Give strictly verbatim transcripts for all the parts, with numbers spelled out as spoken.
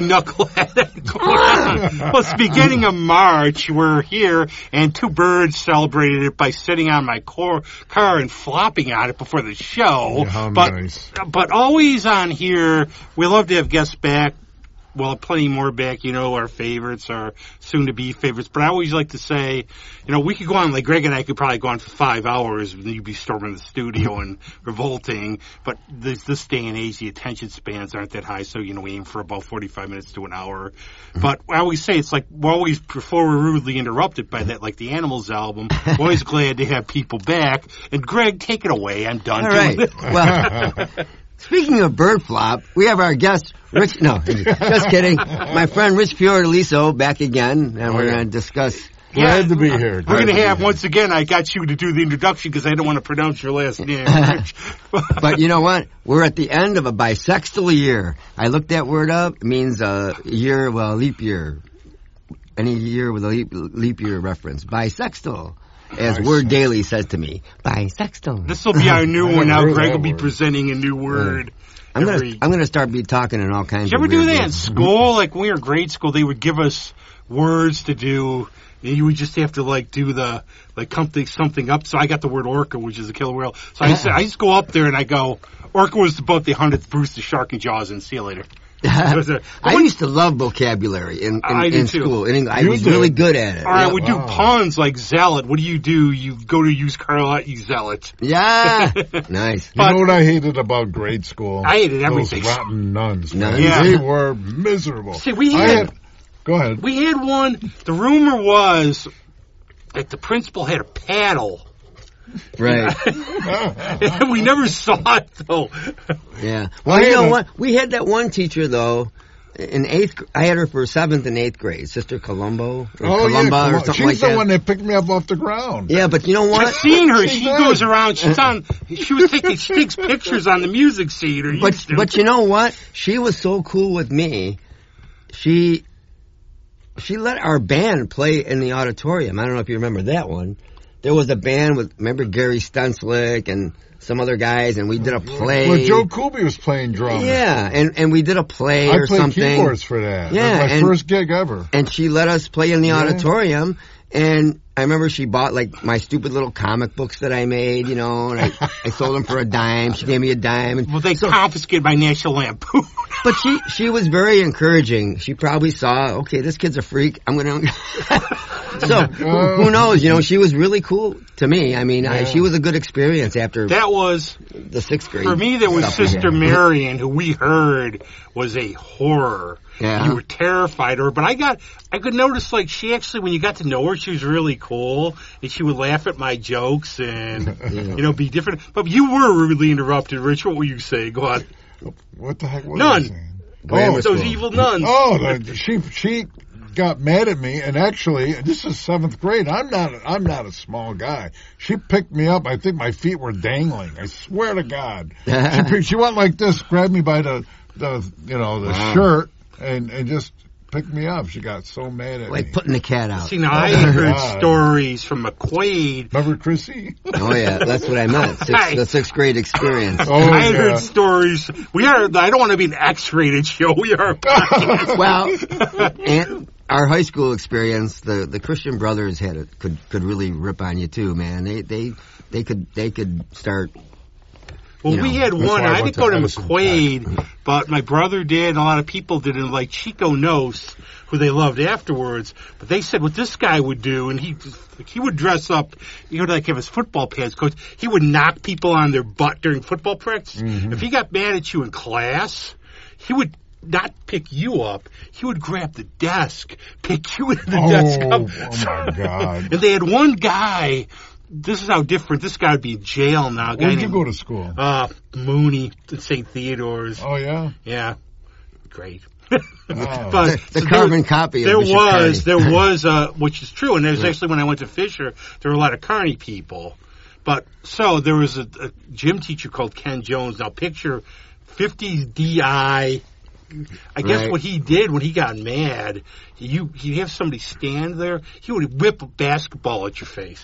knucklehead. Well, it's the beginning of March. We're here, and two birds celebrated it by sitting on my car, car and flopping on it before the show. Yeah, how but, nice. but always on here, we love to have guests back. Well, plenty more back, you know, our favorites, our soon-to-be favorites. But I always like to say, you know, we could go on, like Greg and I could probably go on for five hours, and you'd be storming the studio and revolting. But this, this day and age, the attention spans aren't that high, so, you know, we aim for about forty-five minutes to an hour. But I always say, it's like, we're always, before we're rudely interrupted by that, like the Animals album, we're always glad to have people back. And Greg, take it away. I'm done. All right. Well, speaking of bird flop, we have our guest, Rich, no, just kidding. My friend Rich Fiordaliso back again, and we're going to discuss. Glad to be here. We're Glad going to have, be once again, I got you to do the introduction because I don't want to pronounce your last name. But you know what? We're at the end of a bisextile year. I looked that word up. It means a year, well, leap year. Any year with a leap, leap year reference. Bisextile. As Bisextile. Word Daily says to me, bisextile. This will be our new one now. heard Greg that will be word. presenting a new word. I'm every- gonna, I'm gonna start be talking in all kinds Did you of ever do weird that in words. school? Like when we were in grade school, they would give us words to do, and you would just have to like do the like something something up. So I got the word orca, which is a killer whale. So I used to, I used to go up there and I go, orca was about the hundredth Bruce the Shark and Jaws, and see you later. was a- I used to love vocabulary in, in, I did in too. school. In English. I You was did. really good at it. Or I Yep. would Wow. do puns like zealot. What do you do? You go to use Carla, you zealot. Yeah. Nice. You But- know what I hated about grade school? I hated everything. Those rotten nuns. Man. Nuns? Yeah. They were miserable. See, we I had- Go ahead. We had one. The rumor was that the principal had a paddle. Right. We never saw it though. Yeah. Well, I you had know a- what? We had that one teacher though. In eighth, gr- I had her for seventh and eighth grade, Sister Columbo, or Oh, yeah. Columba, come or on. something She's like the that. one that picked me up off the ground. Yeah, but you know what? I've seen her. She's She good. goes around. She's on. She was taking. She takes pictures on the music seat. Or But used to. but you know what? She was so cool with me. She she let our band play in the auditorium. I don't know if you remember that one. There was a band with remember Gary Stenslick and some other guys, and we did a play. Well, Joe Kuby was playing drums. Yeah, and and we did a play I or played something. keyboards for that. Yeah, That was my and- first gig ever. And she let us play in the Yeah. auditorium. And I remember she bought like my stupid little comic books that I made, you know, and I, I sold them for a dime. She gave me a dime. And well, they so, confiscated by National Lampoon. but she she was very encouraging. She probably saw, okay, this kid's a freak. I'm gonna. So who, who knows? You know, she was really cool to me. I mean, I, Yeah. she was a good experience after That was the sixth grade. for me. There was stuff we Sister had. Marion, who we heard was a horror. Yeah. You were terrified of her, but I got, I could notice like she actually, when you got to know her, she was really cool, and she would laugh at my jokes and, you know, be different. But you were rudely interrupted, Rich. What were you saying? Go on. What the heck was None. I saying? Grammar Oh, school. Those evil nuns. Oh, the, she she got mad at me, and actually, this is seventh grade. I'm not I'm not a small guy. She picked me up. I think my feet were dangling. I swear to God, she picked, she went like this, grabbed me by the the you know the Wow. shirt, and and just picked me up. She got so mad at Like me. putting the cat out. See, now I Oh, heard God. stories from McQuaid. Remember Chrissy? Oh yeah, that's what I meant. Six, the sixth grade experience. Oh, I had yeah. heard stories. We are. I don't want to be an X-rated show. We are. A podcast. Well, and our high school experience, the, the Christian Brothers had it could could really rip on you too, man. They they they could they could start. Well, You we know, had that's one. why I I went didn't go to to Edison McQuaid, but my brother did, and a lot of people did, and like Chico Nos, who they loved afterwards. But they said what this guy would do, and he like, he would dress up, you know, like have his football pants coach. He would knock people on their butt during football practice. Mm-hmm. If he got mad at you in class, he would not pick you up. He would grab the desk, pick you into the Oh, desk up. oh my God. And they had one guy. This is how different. This guy would be in jail now. A guy Where did you named- go to school? uh, Mooney at Saint Theodore's. Oh yeah. Yeah. Great. Oh. The, the so carbon there, copy. There of Bishop was, Kearney. there was, uh, which is true, and there's Yeah. actually when I went to Fisher, there were a lot of Kearney people. But, so, there was a, a gym teacher called Ken Jones. Now, picture fifties D I. I guess Right. what he did when he got mad, you he'd have somebody stand there, he would whip a basketball at your face.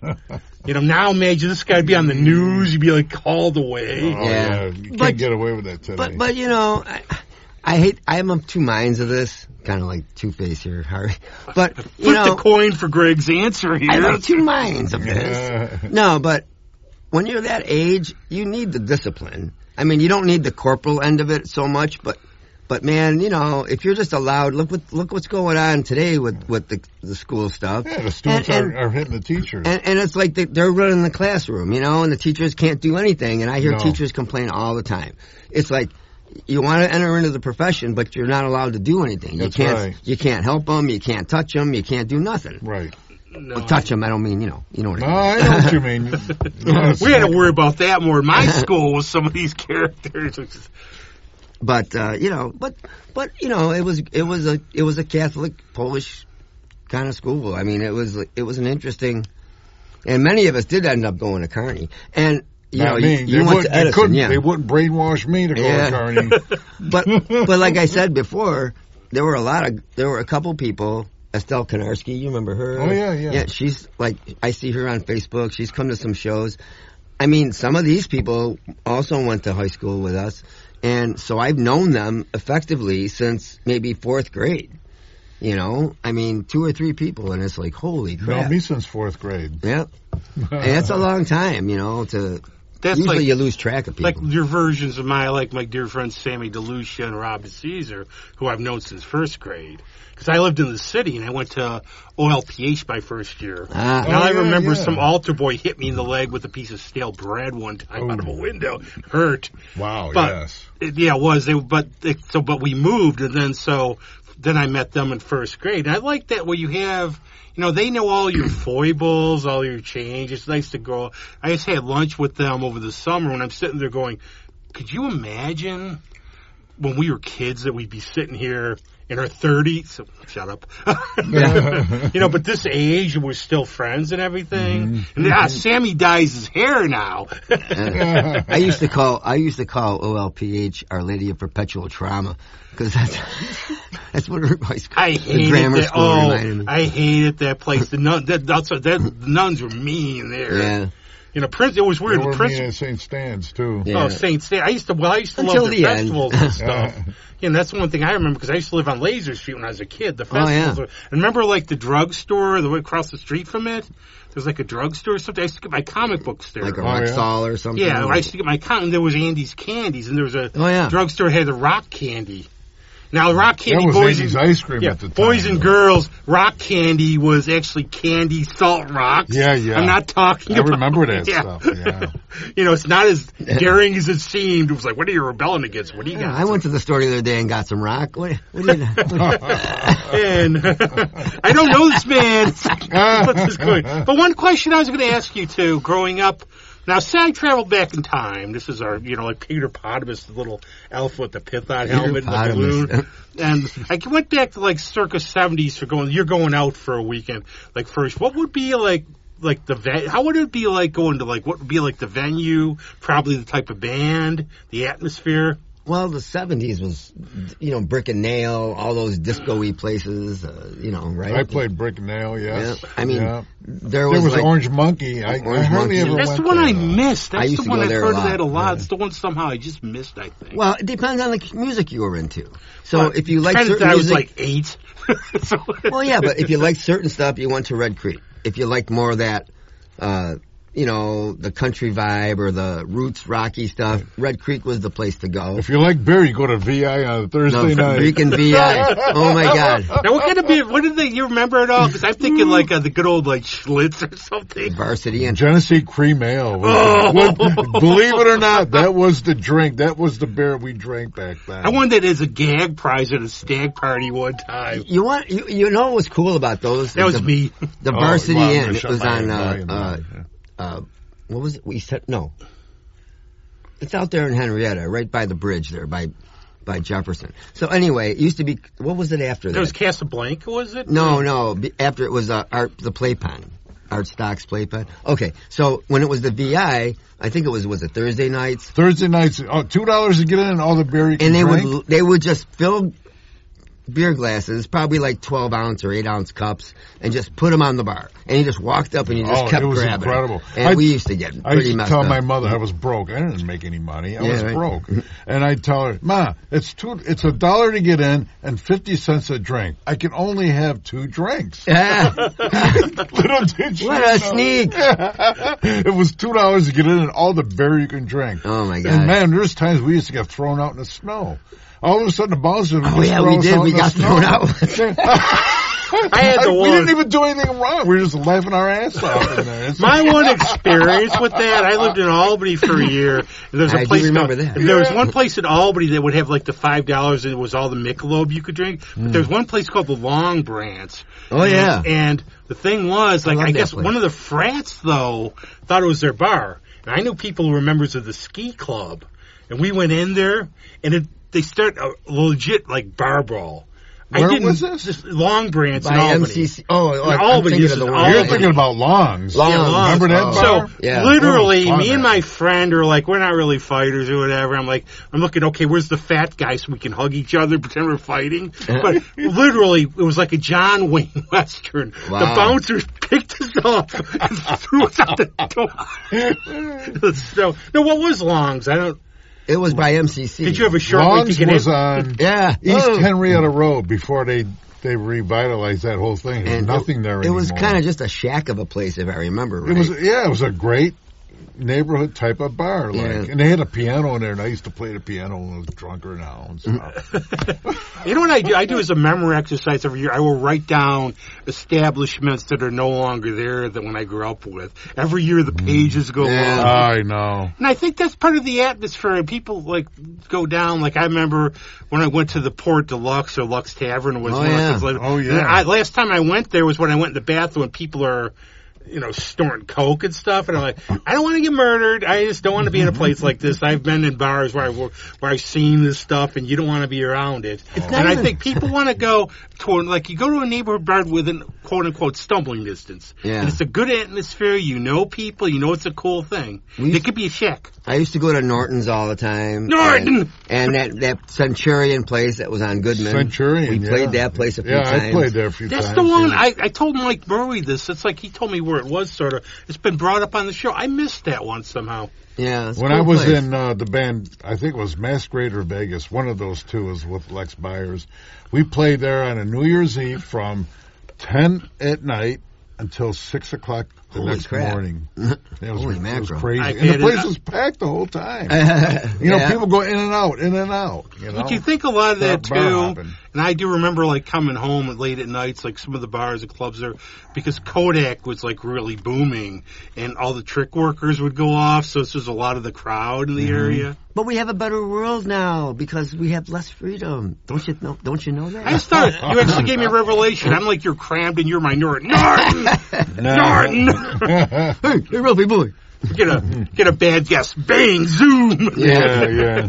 You know, now imagine this guy be on the news, you'd be like called away. Oh, Yeah. yeah. You can't But- get away with that today. But but you know, I, I hate. I am of two minds of this. Kind of like Two-Face here, Harry. But you Flip know, the coin for Greg's answer here. I'm of two minds of this. No, but when you're that age, you need the discipline. I mean, you don't need the corporal end of it so much, but but man, you know, if you're just allowed, look what look what's going on today with with the the school stuff. Yeah, the students and, and, are, are hitting the teachers, and, and it's like they, they're running the classroom, you know, and the teachers can't do anything. And I hear No. teachers complain all the time. It's like, you want to enter into the profession, but you're not allowed to do anything. That's you can't. right. You can't help them. You can't touch them. You can't do nothing. right? No, Well, touch them. I don't mean you know. You know what No, I I mean. know what you mean. Yes. we had to worry about that more in my school with some of these characters. But uh, you know, but but you know, it was it was a it was a Catholic Polish kind of school. I mean, it was it was an interesting, and many of us did end up going to Kearney. And you Not know, me. you, They you went wouldn't- to they Edison, couldn't. yeah. They wouldn't brainwash me to go Yeah. to Kearney. But but like I said before, there were a lot of there were a couple people. Estelle Konarski, you remember her? Oh, yeah, yeah. Yeah, she's like I see her on Facebook. She's come to some shows. I mean, some of these people also went to high school with us, and so I've known them effectively since maybe fourth grade. You know, I mean, two or three people, and it's like, holy crap! Known me since fourth grade. Yeah, and that's a long time. You know, to That's usually like you lose track of people. like your versions of my like my dear friends Sammy DeLucia and Rob Caesar, who I've known since first grade. Because I lived in the city and I went to O L P H my first year. Ah. Now Oh, I yeah, remember yeah. some altar boy hit me in the leg with a piece of stale bread one time out of a Oh. window. Hurt. Wow. But yes. it, yeah, it was. They but it, so but we moved and then so then I met them in first grade. And I like that where you have. You know, they know all your foibles, all your change. It's nice to go. I just had lunch with them over the summer when I'm sitting there going, could you imagine when we were kids that we'd be sitting here in our thirties? So, shut up. You know, but this age, we're still friends and everything. Mm-hmm. And ah, Sammy dyes his hair now. I used to call I used to call O L P H Our Lady of Perpetual Trauma because that's that's what her high school, I the hated grammar that. school Oh, reminded me. I hated that place. The nun, that, that's that the nuns were mean there. Yeah, You know, Prince. It was They weird. were The Prince. mean at Saint Stan's too. Yeah. Oh, Saint Stan. I used to. Well, I used to Until love the the end. festivals and stuff. Yeah, and that's one thing I remember because I used to live on Laser Street when I was a kid. The Oh, yeah. festivals. Were, and remember, like the drugstore, the way across the street from it. There's like a drugstore or something. I used to get my comic books there. like a Oh, Rexall or something. yeah, I used to get my comic. There was Andy's Candies, and there was a Oh, yeah. drugstore that had the rock candy. Now, rock candy, That was boys Andy's and ice cream yeah, at the time. boys and girls, rock candy was actually candy salt rocks. Yeah, yeah. I'm not talking I about remember that yeah. stuff. Yeah. You know, it's not as daring as it seemed. It was like, what are you rebelling against? What do you Yeah, got? I went to the store the other day and got some rock. What, what do you, And I don't know this man. What's this going? But one question I was going to ask you too, growing up. Now, say I traveled back in time. This is our, you know, like Peter Potamus, the little elf with the python helmet and the Potamus. balloon. And I went back to like circa seventies for going. You're going out for a weekend. Like first, what would be like? Like the ven- how would it be like going to like what would be like the venue? Probably the type of band, the atmosphere. well, the seventies was, you know, Brick and Nail, all those disco-y places, uh, you know, right? I played Brick and Nail. Yes. Yeah, I mean, Yeah. there There was, was like, Orange Monkey. I, I Orange hardly Monkey. ever That's went the one there, I though. missed. That's I used the to one go I've there a heard of lot. that a lot. Yeah. It's the one somehow I just missed. I think. well, it depends on the music you were into. So Well, if you like credit certain that I was music, like eight. So- well, yeah, but if you liked certain stuff, you went to Red Creek. If you liked more of that, uh, you know, the country vibe or the roots rocky stuff, Red Creek was the place to go. If you like beer, you go to V I on Thursday No, night. freaking V I. Oh my God. Now, what kind of beer? What did they? You remember it all? Because I'm thinking like uh, the good old like Schlitz or something. Varsity and Genesee Cream Ale. Was, Oh. was- believe it or not, that was the drink. That was the beer we drank back then. I won that as a gag prize at a stag party one time. you want you, you know what was cool about those? That was the, me. The Oh, Varsity well, I'm Inn. gonna It shut was my on uh, volume uh, down. uh, what was it? We said no. It's out there in Henrietta, right by the bridge there, by by Jefferson. So anyway, it used to be. What was it after That that? was Casablanca, was it? No, no. be- After it was uh, Art the Playpen, Art Stock's Playpen. Okay, so when it was the V I, I think it was was it Thursday nights, Thursday nights, oh, two dollars to get in and all the beer you can and they drink. would they would just fill beer glasses, probably like twelve ounce or eight ounce cups, and just put them on the bar. And he just walked up and he just oh, kept it was grabbing. Incredible. And I, we used to get I pretty used to messed tell up. my mother I was broke. I didn't make any money. I Yeah, was right. broke. And I'd tell her, Ma, it's two. It's a dollar to get in and fifty cents a drink. I can only have two drinks. Little did she What a know. sneak. It was two dollars to get in and all the beer you can drink. Oh, my And God. man, there's times we used to get thrown out in the snow. All of a sudden, the bouncers would Oh, just yeah, throw we us did. out We in the got snow. thrown out. I had the we one. didn't even do anything wrong. We were just laughing our ass off in there. It's My one experience with that, I lived in Albany for a year. And there's a I do place remember called- that. There was Yeah. one place in Albany that would have like the five dollars and it was all the Michelob you could drink. But there's one place called the Long Branch. Oh, yeah. And, and the thing was, like, love I, that guess place. one of the frats though thought it was their bar. And I knew people who were members of the ski club. And we went in there and it, they start a legit like bar brawl. Where I didn't, was this? Just Long Branch in By Albany. M C C. Oh, oh In I'm Albany, thinking this of the is one. Albany. You're thinking about Longs. Long- Yeah, Longs. Remember that Oh. bar? So Yeah. literally, Oh, fun, me and man. my friend are like, we're not really fighters or whatever. I'm like, I'm looking, okay, where's the fat guy so we can hug each other, pretend we're fighting? But literally, it was like a John Wayne Western. Wow. The bouncers picked us up and threw us out the door. So, no, what was Longs? I don't. It was by M C C. Did you have a short wait to Longs get was in? on Yeah. East Oh. Henrietta Road before they they revitalized that whole thing. There's And nothing it, there It anymore. was kind of just a shack of a place, if I remember right. It was yeah, it was a great neighborhood type of bar, like, Yeah. and they had a piano in there, and I used to play the piano when I was drunker now and stuff. You know what I do? I do as a memory exercise every year. I will write down establishments that are no longer there that when I grew up with. Every year the pages go Yeah. long. I know. And I think that's part of the atmosphere. And people like go down. Like I remember when I went to the Port Deluxe or Lux Tavern was Oh, one yeah. of those. Oh, yeah. And I, last time I went there was when I went in the bathroom and people are, you know, snorting coke and stuff. And I'm like, I don't want to get murdered. I just don't want to be in a place like this. I've been in bars where I where I've seen this stuff, and you don't want to be around it. It's And not I even- think people want to go to like you go to a neighborhood bar within quote unquote stumbling distance. Yeah. And it's a good atmosphere. You know people. You know it's a cool thing. We- It could be a shack. I used to go to Norton's all the time. Norton! And, and that, that Centurion place that was on Goodman. Centurion, We played yeah. that place a few Yeah, times. I played there a few That's times. the one. yeah. I, I told Mike Murray this. It's like he told me where it was, sort of. It's been brought up on the show. I missed that one somehow. Yeah. it's a When cool I was place. in uh, the band, I think it was Masquerade or Vegas, one of those two was with Lex Byers. We played there on a New Year's Eve from ten at night until six o'clock the Holy next crap. morning. It was, Holy it was mackerel. crazy. I And the had place it- was packed the whole time. Yeah. You know, people go in and out, in and out. You know? But you think a lot of that Bar- bar too, hopping. and I do remember like coming home at late at nights, like some of the bars and clubs there, because Kodak was like really booming, and all the trick workers would go off, so this was a lot of the crowd in the Mm-hmm. area. But we have a better world now because we have less freedom. Don't you know? Don't you know that? I just thought you actually gave me a revelation. I'm like you're crammed and you're my Norton. Norton! Norton! hey, hey, Ralphie boy. get a get a bad guess. Bang! Zoom! yeah, yeah.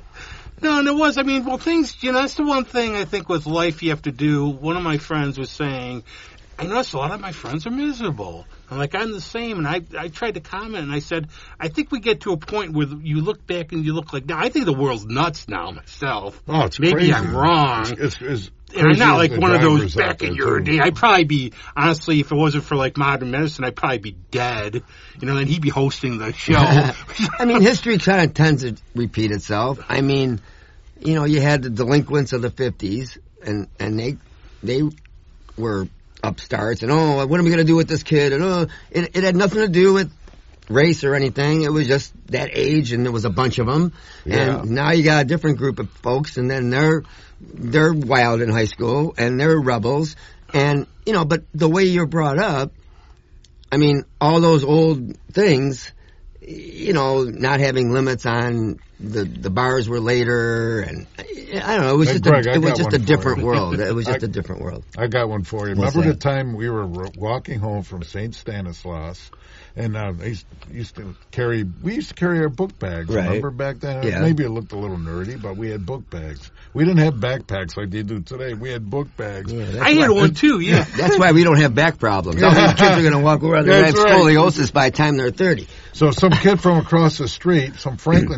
No, and it was. I mean, well, things. You know, that's the one thing I think with life you have to do. One of my friends was saying, I noticed a lot of my friends are miserable. I'm like, I'm the same. And I I tried to comment, and I said, I think we get to a point where you look back and you look like, now I think the world's nuts now myself. Oh, it's Maybe crazy. I'm wrong. It's, it's And I'm not crazy like as the one of those drivers out back in there, your too. day. I'd probably be, honestly, if it wasn't for like modern medicine, I'd probably be dead. You know, then he'd be hosting the show. I mean, history kind of tends to repeat itself. I mean, you know, you had the delinquents of the fifties, and and they they were upstarts, and oh, what are we going to do with this kid? And oh, it, it had nothing to do with race or anything. It was just that age, and there was a bunch of them. Yeah. And now you got a different group of folks, and then they're they're wild in high school, and they're rebels, and you know. But the way you're brought up, I mean, all those old things, you know, not having limits on the the bars were later, and I don't know. It was Hey, just Greg, a, I it was got just one a for different you. world. It was just I- a different world. I got one for you. What's Remember that? the time we were ro- walking home from Saint Stanislaus, and uh, I used, used to carry. We used to carry our book bags. Right. Remember back then? Yeah. Maybe it looked a little nerdy, but we had book bags. We didn't have backpacks like they do today. We had book bags. Yeah, that's I had why- one too, yeah. That's why we don't have back problems. All these kids are going to walk around and have That's right. scoliosis by the time they're thirty. So some kid from across the street, some Franklin kid, wanted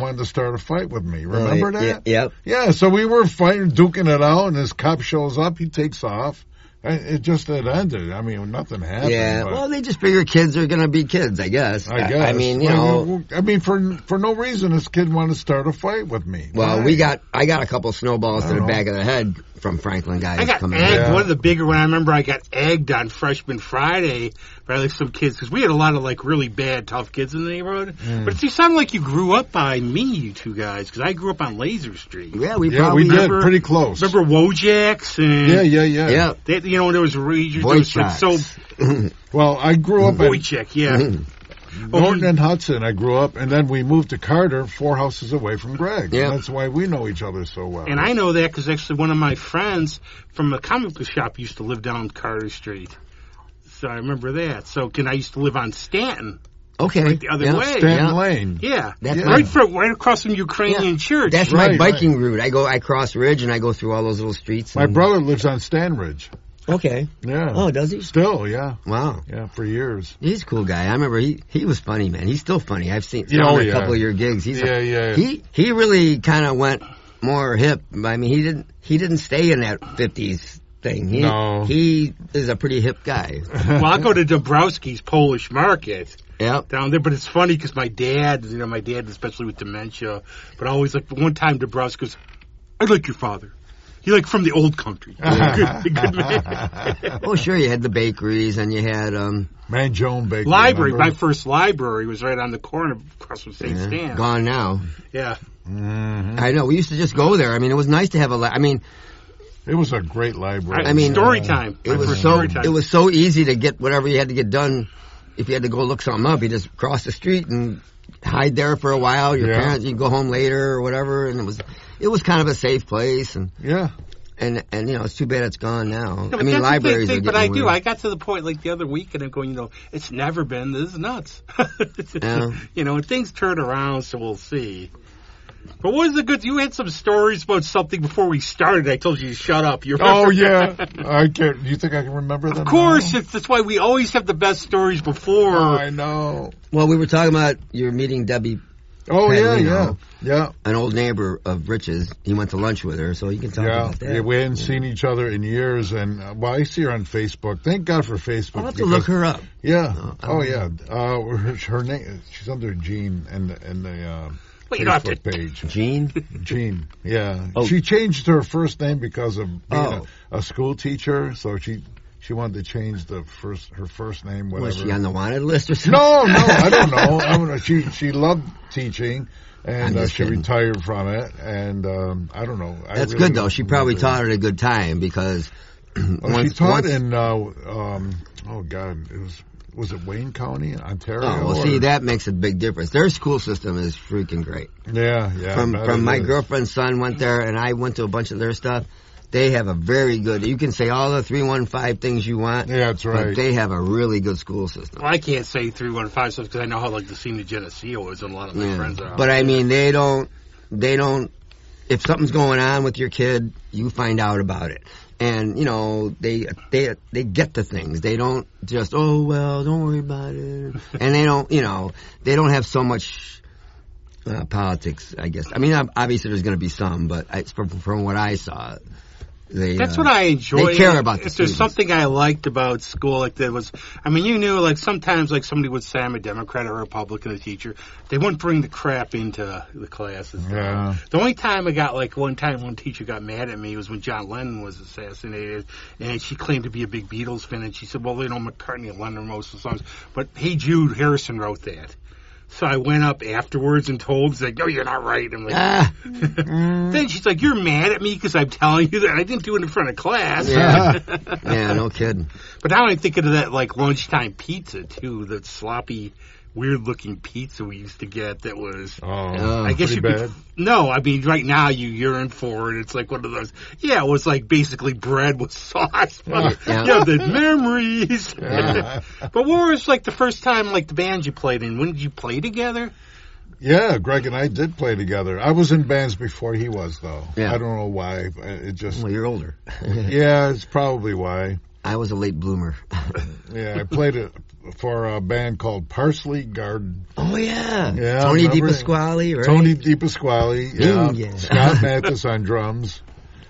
wanted to start a fight with me. Remember Oh, that? yeah, yep. Yeah, so we were fighting, duking it out, and this cop shows up, he takes off. And it just it ended. I mean, nothing happened. Yeah, but well, they just figure kids are going to be kids, I guess. I guess. I mean, you Well, know. I mean, for for no reason, this kid wanted to start a fight with me. Well, Why? we got, I got a couple snowballs I to the don't know. back of the head from Franklin guys I got coming egged. in. Yeah. One of the bigger one. I remember I got egged on Freshman Friday by like some kids because we had a lot of like really bad, tough kids in the neighborhood. Mm. But you sound like you grew up by me, you two guys, because I grew up on Laser Street. Yeah, we Yeah, probably we did. remember- Pretty close. Remember Wojaks and Yeah, yeah, yeah. Yeah. They, you know, there was a region. There was like so Wojciechs. Well, I grew up at Wojciech, yeah. Norton and Hudson. I grew up, and then we moved to Carter, four houses away from Greg. Yeah. And that's why we know each other so well. And I know that because actually one of my friends from a comic book shop used to live down Carter Street. So I remember that. So, can I used to live on Stanton, Okay. right the other yeah. way. Stanton Yeah. Lane. Yeah, That's right, right. from, right across from Ukrainian Church. That's Right, my biking right. route. I go, I cross Ridge and I go through all those little streets. My and- brother lives on Stanridge. Okay. Yeah. Oh, does he? Still, yeah. Wow. Yeah, for years. He's a cool guy. I remember he, he was funny, man. He's still funny. I've seen Yeah, saw him oh, at a yeah. couple of your gigs. He's Yeah, a, yeah. He he really kind of went more hip. I mean, he didn't he didn't stay in that fifties thing. He, No. He is a pretty hip guy. Well, I go to Dombrowski's Polish Market Yep. down there, but it's funny because my dad, you know, my dad, especially with dementia, but always like one time Dombrowski goes, "I like your father. He like from the old country. good, good man." Oh, sure. You had the bakeries and you had um Man Joan Baker. Library. remember? My first library was right on the corner across from Saint yeah, Stan. gone now. Yeah. Mhm. I know. We used to just go there. I mean, it was nice to have a. Li- I mean, It was a great library. I mean, story time. it My was first so story time. it was so easy to get whatever you had to get done. If you had to go look something up, you just cross the street and hide there for a while. Your Yeah. parents, you go home later or whatever, and it was it was kind of a safe place. And Yeah. and and you know, it's too bad it's gone now. No, but I mean, that's libraries the are big thing, getting but I do. weird. I got to the point like the other week, and I'm going, you know, it's never been this nuts. Yeah. You know, and things turn around, so we'll see. But what is the good? You had some stories about something before we started. I told you to shut up. You remember? Oh, yeah. I can't. Do you think I can remember them? Of course, now? it's, that's why we always have the best stories before. Oh, I know. Well, we were talking about your meeting Debbie, Oh, yeah, yeah. Pedalino. Yeah. an old neighbor of Rich's. He went to lunch with her, so you can talk Yeah, about that. yeah, we hadn't seen each other in years, and uh, well, I see her on Facebook. Thank God for Facebook. I'll have to because- look her up. Yeah. Oh, Oh, oh. yeah. Uh, her, her name. She's under Jean and the and the uh, Well, you don't have Facebook to- page. Jean? Jean. Yeah. Oh. She changed her first name because of being Oh. a, a school teacher, so she she wanted to change the first her first name. Whatever. Was she on the wanted list or something? No, no, I don't know. I don't know. She she loved teaching, I'm and uh, just she kidding. retired from it. And um, I don't know. I That's really good, though. don't She probably remember. taught at a good time because... Oh, she once- taught once- in uh, um, oh god, it was was it Wayne County, Ontario? Oh, well, or- see, that makes a big difference. Their school system is freaking great. Yeah, yeah. from that from it my is. girlfriend's son went there, and I went to a bunch of their stuff. They have a very good. You can say all the three one five things you want. Yeah, that's right. But they have a really good school system. Well, I can't say three one five stuff because I know how like the Senior Geneseo is, and a lot of my Yeah. friends are. out But I there. mean, they don't. They don't. If something's going on with your kid, you find out about it. And you know they they they get the things. They don't just oh well, don't worry about it. And they don't you know they don't have so much uh, politics. I guess. I mean, ob- obviously there's going to be some, but I, from from what I saw, they That's uh, what I enjoy. They care about the If there's students. something I liked about school, like there was, I mean, you knew, like sometimes, like somebody would say I'm a Democrat or a Republican, a teacher, they wouldn't bring the crap into the classes. Yeah. The only time I got, like one time, one teacher got mad at me was when John Lennon was assassinated, and she claimed to be a big Beatles fan, and she said, well, you know, McCartney and Lennon wrote most of the songs, but Hey Jude, Harrison wrote that. So I went up afterwards and told, she's like, no, you're not right. I'm like, Ah, then she's like, you're mad at me because I'm telling you that I didn't do it in front of class. yeah, yeah, no kidding. But now I'm thinking of that, like, lunchtime pizza, too, that sloppy, weird-looking pizza we used to get that was... Oh, Oh, I guess pretty you bad. could... No, I mean, right now you yearn for it. It's like one of those... Yeah, it was like basically bread with sauce. But, Yeah. yeah, the memories. Yeah. But what was, like, the first time, like, the band you played in? When did you play together? Yeah, Greg and I did play together. I was in bands before he was, though. Yeah. I don't know why. but It just Well, you're older. yeah, it's probably why. I was a late bloomer. Yeah, I played it for a band called Parsley Garden. Oh, yeah. Yeah, Tony remember? DePasquale, right? Tony DePasquale, yeah. Yeah. Scott Mathis on drums.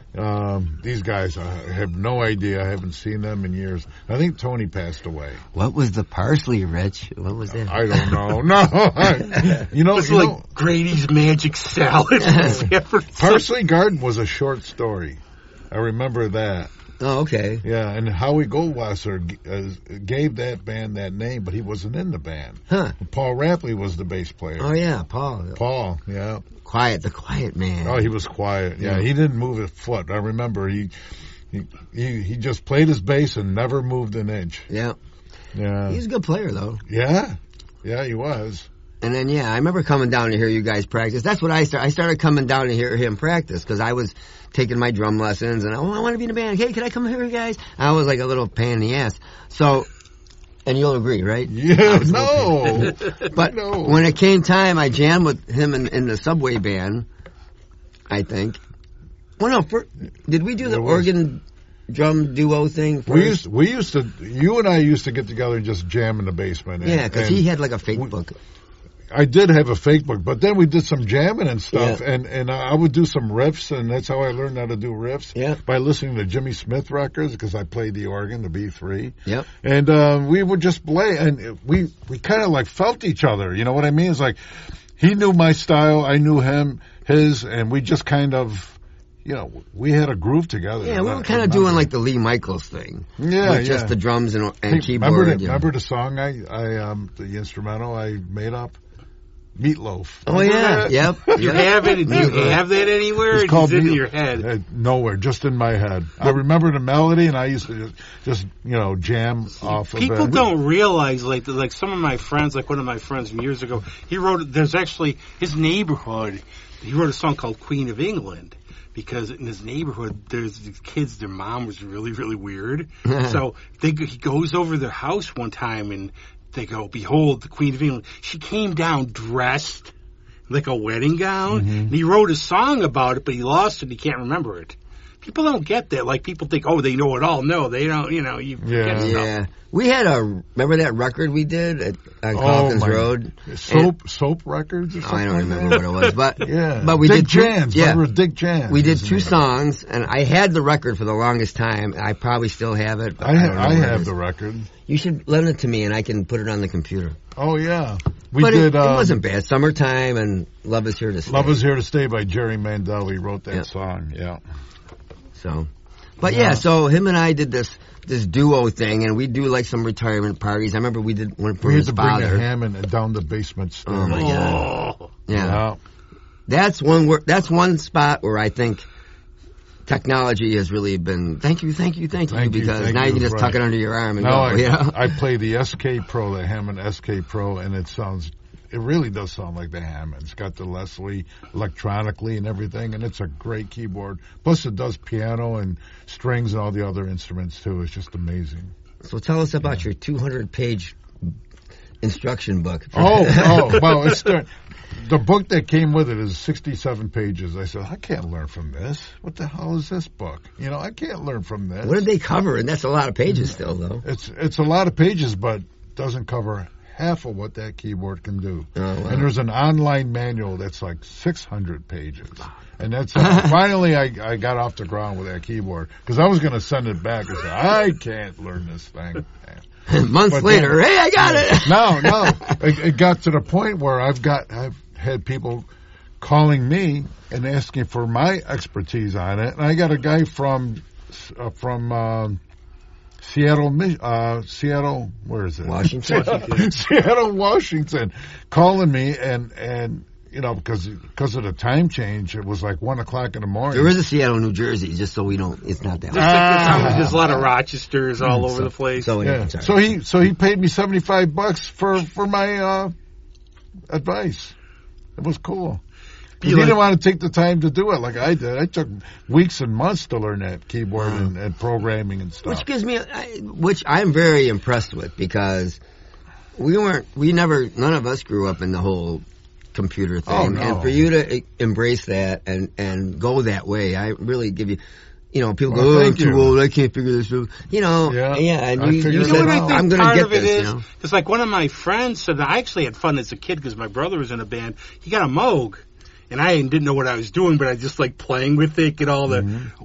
Um, these guys, I have no idea. I haven't seen them in years. I think Tony passed away. What was the parsley, Rich? What was that? I don't know. No, I, you know, It's you like know, Grady's Magic Salad. Parsley Garden was a short story. I remember that. Oh, okay. Yeah, and Howie Goldwasser uh, gave that band that name, but he wasn't in the band. Huh. Paul Rapley was the bass player. Oh, yeah, Paul. Paul, yeah. Quiet, the quiet man. Oh, he was quiet. Yeah, Yeah. he didn't move a foot. I remember he, he he he just played his bass and never moved an inch. Yeah. Yeah. He's a good player, though. Yeah. Yeah, he was. And then, yeah, I remember coming down to hear you guys practice. That's what I started. I started coming down to hear him practice because I was taking my drum lessons and, oh, I want to be in a band. Hey, can I come here, you guys? I was like a little pain in the ass. So, and you'll agree, right? Yeah, no. But no. when it came time, I jammed with him in, in the Subway band, I think. Well, no, for, did we do the There was- organ drum duo thing first? We used we used to you and I used to get together and just jam in the basement. And, yeah, because and he had like a fake we- book. I did have a fake book, but then we did some jamming and stuff, Yeah. and and I would do some riffs, and that's how I learned how to do riffs. Yeah. By listening to Jimmy Smith records because I played the organ, the B three. Yep. And um, we would just play, and we we kind of like felt each other. You know what I mean? It's like he knew my style, I knew him, his, and we just kind of, you know, we had a groove together. Yeah, we I were kind of remember. doing like the Lee Michaels thing. Yeah, With just yeah. the drums and, and Hey, keyboard. Remember the, you know. remember the song I I um the instrumental I made up, Meatloaf. Oh, Remember yeah. that? Yep. You yep. have it? Do you have that anywhere? It's Or called is it in Meat- your head? Uh, nowhere, just in my head. I remember the melody, and I used to just, just you know jam off of People it. don't realize, like, that, like some of my friends, like one of my friends from years ago, he wrote, there's actually, his neighborhood, he wrote a song called Queen of England. Because in his neighborhood, there's these kids, their mom was really, really weird. So they, he goes over their house one time and they go, behold, the Queen of England. She came down dressed like a wedding gown. Mm-hmm. And he wrote a song about it, but he lost it. He can't remember it. People don't get that. Like, people think, oh, they know it all. No, they don't, you know, you Yeah. forget stuff. Yeah. We had a, remember that record we did at, on Oh, Calkins my- Road? soap soap records or Oh, something. I don't like remember that? what it was, but Yeah, but we Dick did two, Jans. yeah, Remember Dick Jans? we did Isn't two it? songs, and I had the record for the longest time. I probably still have it. But I, I, ha- don't know I where it have is. the record. You should lend it to me, and I can put it on the computer. Oh yeah, we but did. it, um, it wasn't bad. Summertime and Love Is Here to Stay. Love Is Here to Stay by Jerry Mandel. He wrote that Yeah. song. Yeah. So, but yeah. Yeah. so him and I did this this duo thing, and we do like some retirement parties. I remember we did one for We had his to bring father. a Hammond down the basement stairs. Oh my god! Oh. Yeah. Yeah. That's one where, that's one spot where I think technology has really been. Thank you, thank you, thank you. Thank you, because thank now you, you, can just right. tuck it under your arm and Now go. I, you know? I play the S K Pro, the Hammond S K Pro, and it sounds, it really does sound like the Hammond. It's got the Leslie electronically and everything, and it's a great keyboard. Plus it does piano and strings and all the other instruments too. It's just amazing. So tell us about your two hundred page instruction book. Oh, oh, well, it's the, the book that came with it is sixty-seven pages. I said, I can't learn from this. What the hell is this book? You know, I can't learn from this. What did they cover? And that's a lot of pages still, though. It's it's a lot of pages, but doesn't cover half of what that keyboard can do. Oh, wow. And there's an online manual that's like six hundred pages. And that's uh, finally I, I got off the ground with that keyboard because I was going to send it back and say I can't learn this thing. Months But later, then- hey, I got it. No, no, it, it got to the point where I've got I've had people calling me and asking for my expertise on it, and I got a guy from uh, from. Um, Seattle, Mi- uh, Seattle, where is it? Washington. Seattle, Seattle, Washington, calling me and, and, you know, because, because of the time change, it was like one o'clock in the morning. There is a Seattle, New Jersey, just so we don't, it's not that There's, way. like, there's a lot of Rochesters all over So- the place. So, Yeah. sorry. So he, so he paid me seventy-five bucks for, for my, uh, advice. It was cool. 'Cause he like- didn't want to take the time to do it like I did. I took weeks and months to learn that keyboard and, and programming and stuff. Which gives me, I, which I'm very impressed with because we weren't, we never, none of us grew up in the whole computer thing. Oh, no. And for you to e- embrace that and, and go that way, I really give you, you know, people Well, go, oh, I'm thank too you. old, I can't figure this out. You know, Yeah, yeah, and I you, figured you it said, You know what I out. think I'm going part to of get it this, is? you know. Because like one of my friends said, I actually had fun as a kid because my brother was in a band. He got a Moog, and I didn't know what I was doing, but I just like playing with it, get all the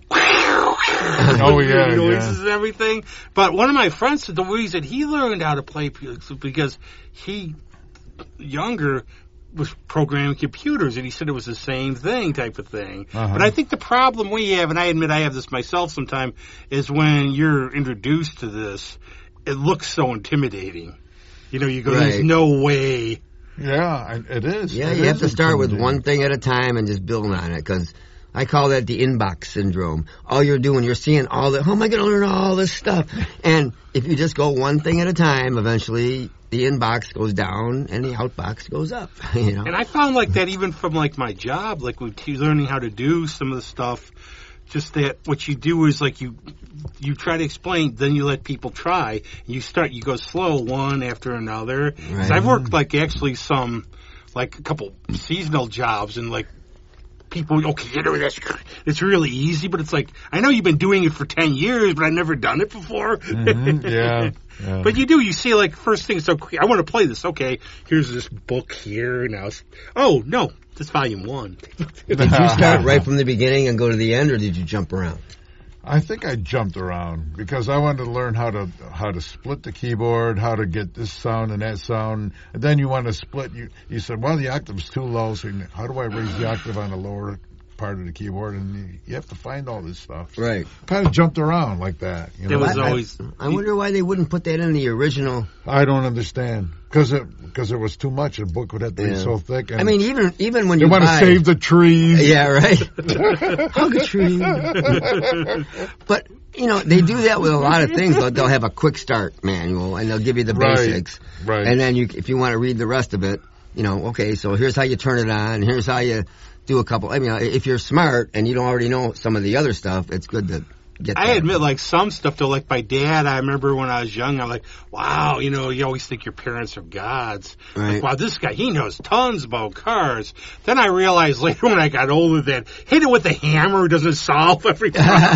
Oh, yeah, noises yeah. and everything. But one of my friends said the reason he learned how to play was because he younger was programming computers, and he said it was the same thing type of thing. Uh-huh. But I think the problem we have, and I admit I have this myself sometime, is when you're introduced to this, it looks so intimidating. You know, you go, Right. there's no way. Yeah, I- it is. Yeah, It you have is to start with intimidating. one thing at a time and just build on it, because I call that the inbox syndrome. All you're doing, you're seeing all the, how am I going to learn all this stuff? And if you just go one thing at a time, eventually the inbox goes down and the outbox goes up. You know. And I found like that even from like my job, like with t- learning how to do some of the stuff. Just that what you do is like you you try to explain, then you let people try. You start, you go slow one after another. 'Cause Right. I've worked like actually some, like a couple seasonal jobs, and like people, okay, you know, that's it's really easy, but it's like I know you've been doing it for ten years, but I've never done it before. Mhm, yeah, yeah. But you do, you see like first thing, so I want to play this. Okay, here's this book here now. It's- Oh no, this volume one. Did you start right from the beginning and go to the end, or did you jump around? I think I jumped around because I wanted to learn how to how to split the keyboard, how to get this sound and that sound. And then you want to split. You you said, well, the octave's too low, so you, how do I raise the octave on the lower part of the keyboard? And you, you have to find all this stuff. Right. Kind of jumped around like that. You There know? was I- always. I wonder why they wouldn't put that in the original. I don't understand because it because it was too much. A book would have to be Yeah. so thick. And I mean, even even when they you want to buy, save the trees. yeah, right. Hug a tree. But you know, they do that with a lot of things. They'll, they'll have a quick start manual, and they'll give you the Right, basics, right. and then you, if you want to read the rest of it, you know, okay, so here's how you turn it on. Here's how you do a couple. I mean, if you're smart and you don't already know some of the other stuff, it's good to get. I that. admit, like some stuff though, like my dad. I remember when I was young, I'm like, wow, you know, you always think your parents are gods. Right. Like, wow, this guy, he knows tons about cars. Then I realized later when I got older that hit it with a hammer doesn't solve every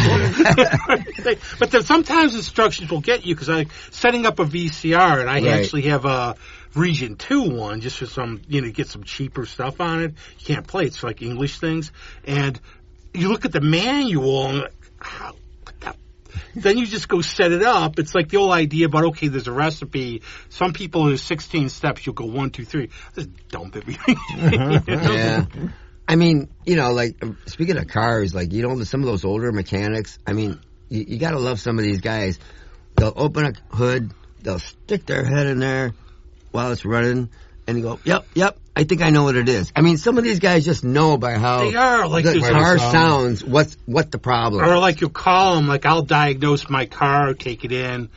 problem. But then sometimes instructions will get you because I setting up a V C R, and I Right. actually have a Region two one just for some, you know, get some cheaper stuff on it. You can't play it. It's like English things. And you look at the manual and like, how? What the? Then you just go set it up. It's like the old idea about, okay, there's a recipe. Some people, there's sixteen steps. You'll go one, two, three. Just dump everything. You know? Yeah. I mean, you know, like, speaking of cars, like, you know, some of those older mechanics, I mean, you, you gotta love some of these guys. They'll open a hood, they'll stick their head in there while it's running, and you go, yep, yep, I think I know what it is. I mean, some of these guys just know by how They are, like, the there's- car sound. sounds, what's, what the problem Or is. like you'll call them, like I'll diagnose my car, take it in,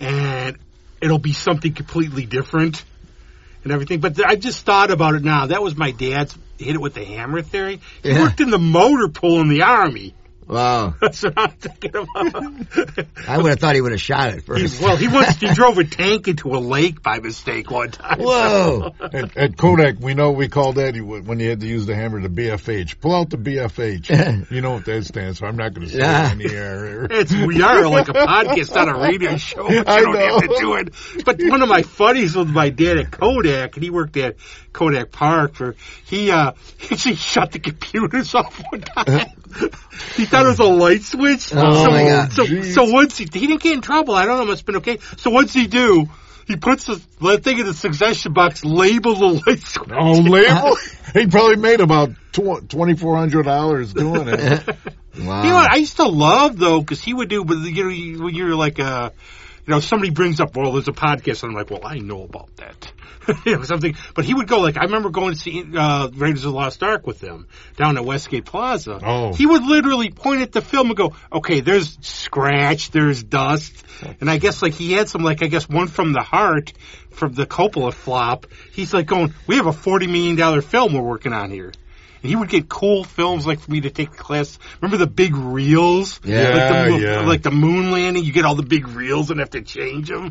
and it'll be something completely different and everything. But th- I just thought about it now. That was my dad's hit it with the hammer theory. He Yeah. worked in the motor pool in the Army. Wow. That's what I'm thinking about. I would have thought he would have shot it He, first. well, he once he drove a tank into a lake by mistake one time. Whoa. At, at Kodak, we know we called that when you had to use the hammer, the B F H. Pull out the B F H. You know what that stands for. I'm not going to say Yeah. it in the air. It's we are like a podcast, not a radio show, but you I don't know. have to do it. But one of my funnies was my dad at Kodak, and he worked at Kodak Park. For he uh, he actually shut the computers off one time. He thought it was a light switch. Oh, so, my God. So, Jeez. so once he he didn't get in trouble. I don't know. It must have been okay. So what's he do? He puts the, the thing in the suggestion box, labels the light switch. Oh, label? He probably made about twenty-four hundred dollars doing it. Wow. You know what I used to love though, because he would do, but you know, you- when you're like a, you know, somebody brings up, well, there's a podcast, and I'm like, well, I know about that, you know, something. But he would go like, I remember going to see uh, Raiders of the Lost Ark with him down at Westgate Plaza. Oh. He would literally point at the film and go, okay, there's scratch, there's dust, and I guess like he had some like I guess one from the heart from the Coppola flop. He's like going, we have a forty million dollar film we're working on here. And he would get cool films like for me to take the class. Remember the big reels? Yeah. Like the, mo- Yeah. like the moon landing, you get all the big reels and have to change them.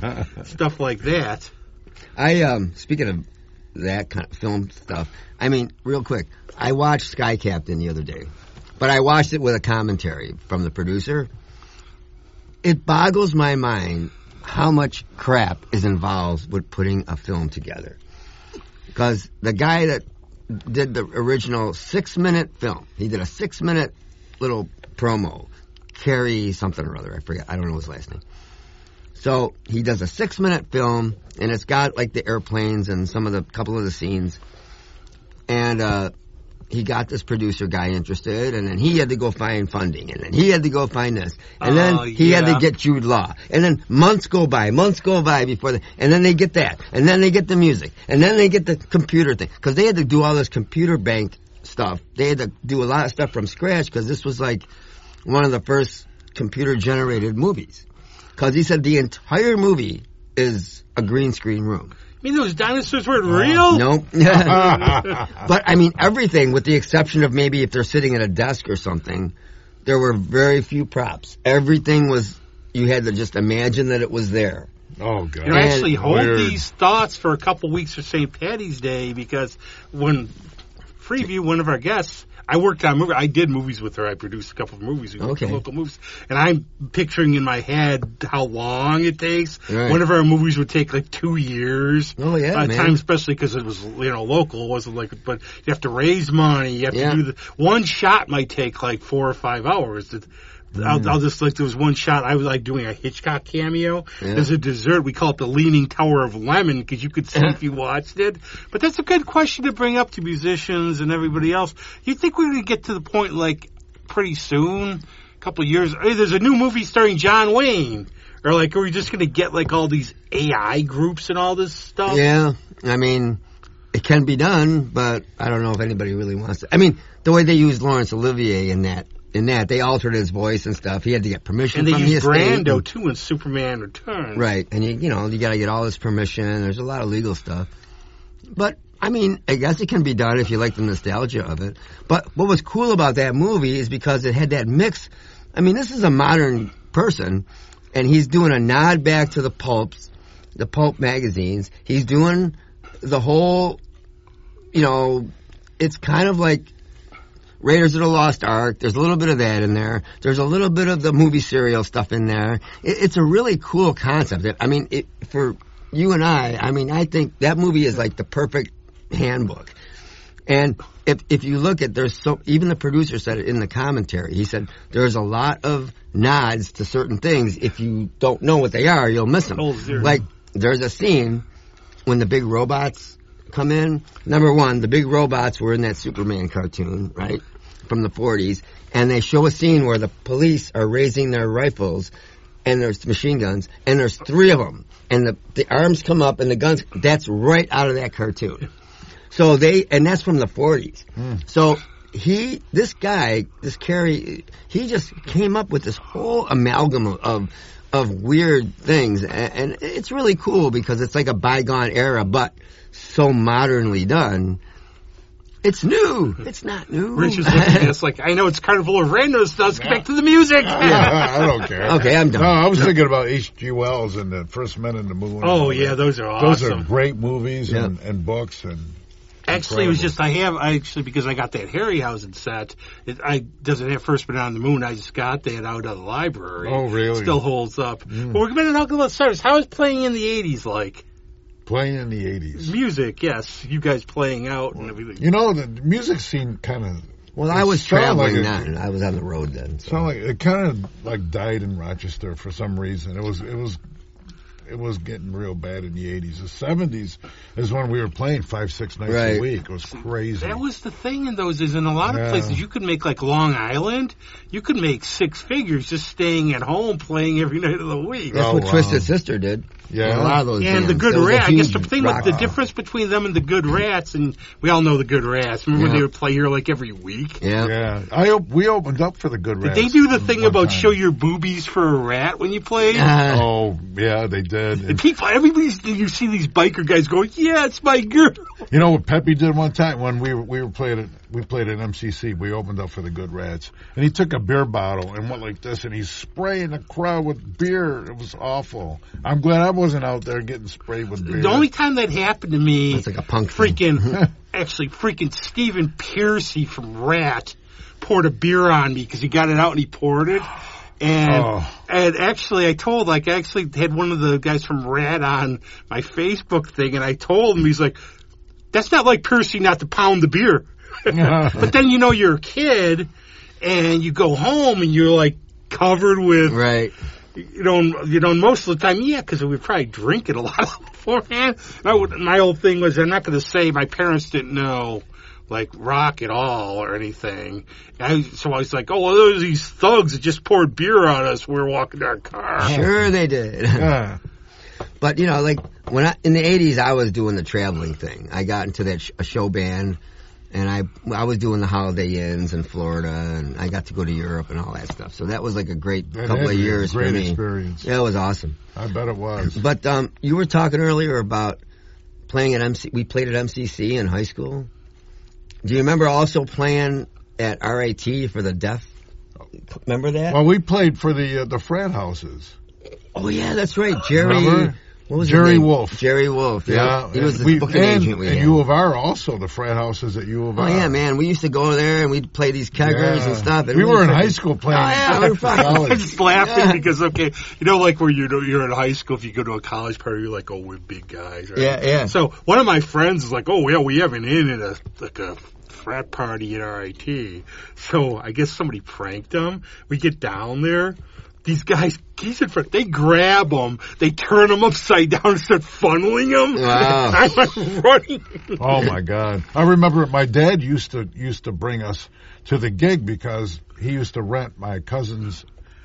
Stuff like that. I um speaking of that kind of film stuff, I mean, real quick, I watched Sky Captain the other day. but I watched it with a commentary from the producer. It boggles my mind how much crap is involved with putting a film together. Because the guy that did the original six-minute film, he did a six-minute little promo, Kerry something or other, I forget, I don't know his last name. So he does a six-minute film, and it's got like the airplanes and some of the couple of the scenes. And uh, he got this producer guy interested, and then he had to go find funding, and then he had to go find this, and then uh, he yeah. had to get Jude Law, and then months go by, months go by before, the, and then they get that, and then they get the music, and then they get the computer thing, because they had to do all this computer bank stuff. They had to do a lot of stuff from scratch, because this was like one of the first computer-generated movies. Because he said the entire movie is a green screen room. I mean, those dinosaurs weren't real? Nope. But, I mean, everything, with the exception of maybe if they're sitting at a desk or something, there were very few props. Everything was, you had to just imagine that it was there. Oh, God. You know, actually hold Weird. these thoughts for a couple weeks for Saint Patty's Day, because when Freeview, one of our guests, I worked on movies. I did movies with her. I produced a couple of movies. We worked Okay. on local movies. And I'm picturing in my head how long it takes. Right. One of our movies would take like two years. Oh, yeah, By the man. time, especially because it was, you know, local. It wasn't like, but you have to raise money. You have Yeah. to do the, one shot might take like four or five hours. It, I'll, I'll just like, there was one shot, I was like doing a Hitchcock cameo. Yeah. There's a dessert, we call it the Leaning Tower of Lemon, because you could see if you watched it. But that's a good question to bring up to musicians and everybody else. You think we're going to get to the point, like, pretty soon, a couple of years, hey, there's a new movie starring John Wayne, or like, are we just going to get like all these A I groups and all this stuff? Yeah, I mean, it can be done, but I don't know if anybody really wants to. I mean, the way they used Laurence Olivier in that, in that, they altered his voice and stuff. He had to get permission And they from the used estate. Brando, too, in Superman Returns. Right, and you you know, you got to get all this permission. There's a lot of legal stuff. But, I mean, I guess it can be done if you like the nostalgia of it. But what was cool about that movie is because it had that mix. I mean, this is a modern person, and he's doing a nod back to the pulps, the pulp magazines. He's doing the whole, you know, it's kind of like Raiders of the Lost Ark. There's a little bit of that in there. There's a little bit of the movie serial stuff in there. It, it's a really cool concept. I mean, it, for you and I, I mean, I think that movie is like the perfect handbook. And if if you look at, there's so, even the producer said it in the commentary. He said there's a lot of nods to certain things. If you don't know what they are, you'll miss them. Oh, zero. Like, there's a scene when the big robots come in. Number one, the big robots were in that Superman cartoon, right, from the forties, and they show a scene where the police are raising their rifles, and there's machine guns, and there's three of them, and the, the arms come up, and the guns, that's right out of that cartoon. So they, and that's from the forties. Mm. So he, this guy, this Kerry, he just came up with this whole amalgam of, of, of weird things, and, and it's really cool because it's like a bygone era, but so modernly done. It's new. It's not new. Rich is looking at us like, I know it's Carnival of Randos. Let's get back to the music. Yeah, I don't care. Okay, I'm done. No, I was thinking about H G. Wells and the First Men in the Moon. Oh, yeah, those are Those awesome. are great movies Yeah. and, and books. and Actually, it was incredible. just, I have, I actually, because I got that Harryhausen set, it I doesn't have First Men on the Moon. I just got that out of the library. Oh, really? Still holds up. Mm. But we're going to talk about stars. How is playing in the eighties like? Playing in the eighties. Music, yes. You guys playing out and everything. You know, the music scene kind of... Well, I was sound like traveling it- then. I was on the road then. So. Sound like it kind of like died in Rochester for some reason. It was it was it was getting real bad in the eighties. The seventies is when we were playing five six nights Right. a week. It was crazy. That was the thing in those days. In a lot of Yeah. places, you could make like Long Island. You could make six figures just staying at home playing every night of the week. That's Oh, what wow. Twisted Sister did. Yeah. A lot of those And the bands. Good That was a Rats. I guess the huge thing with rock- the difference between them and the Good Rats, and we all know the Good Rats. Remember Yeah. when they would play here like every week? Yeah. Yeah, I op- we opened up for the Good Did Rats. they do the thing one about time. show your boobies for a rat when you played? Uh, Oh yeah, they did. And people, everybody's, you see these biker guys going, yeah, it's my girl. You know what Pepe did one time when we were, we were playing at we played at M C C. We opened up for the Good Rats, and he took a beer bottle and went like this, and he's spraying the crowd with beer. It was awful. I'm glad I wasn't out there getting sprayed with beer. The only time that happened to me, That's like a punk thing. freaking, actually, freaking Stephen Piercy from Rat poured a beer on me because he got it out and he poured it. And Oh. and actually, I told, like, I actually had one of the guys from Rad on my Facebook thing, and I told him, he's like, that's not like Percy not to pound the beer. But then, you know, you're a kid, and you go home, and you're, like, covered with, Right. you know, you know, most of the time, yeah, because we probably drink it a lot beforehand. I would, my whole thing was, I'm not going to say my parents didn't know, like, rock at all or anything. I, so I was like, oh, well, those these thugs that just poured beer on us. We were walking to our car. Sure they did. Yeah. But, you know, like, when I, in the eighties, I was doing the traveling thing. I got into that sh- a show band, and I I was doing the Holiday Inns in Florida, and I got to go to Europe and all that stuff. So that was like a great That couple had of to be a years great for me. experience. Yeah, it was awesome. I bet it was. But um, you were talking earlier about playing at M C. We played at M C C in high school. Do you remember also playing at R A T for the deaf? Remember that? Well, we played for the uh, the frat houses. Oh yeah, that's right, Jerry. Remember? What was his Jerry name? Wolf. Jerry Wolf. Yeah, Yeah, he was and the we, booking and, agent we and had. U of R also, the frat houses at U of Oh R. yeah, man. We used to go there and we'd play these keggers Yeah. and stuff. And we were in freaking- high school playing. Oh yeah, we were fucking. I'm college. just laughing Yeah. because, okay, you know, like where you're, you're in high school, if you go to a college party, you're like, oh, we're big guys, right? Yeah, yeah. So one of my friends is like, oh, yeah, we have an in at a, like a frat party at R I T. So I guess somebody pranked them. We get down there. These guys, he's in front, they grab them, they turn them upside down and start funneling them. Wow. I'm like running. Oh my God! I remember my dad used to used to bring us to the gig because he used to rent my cousin's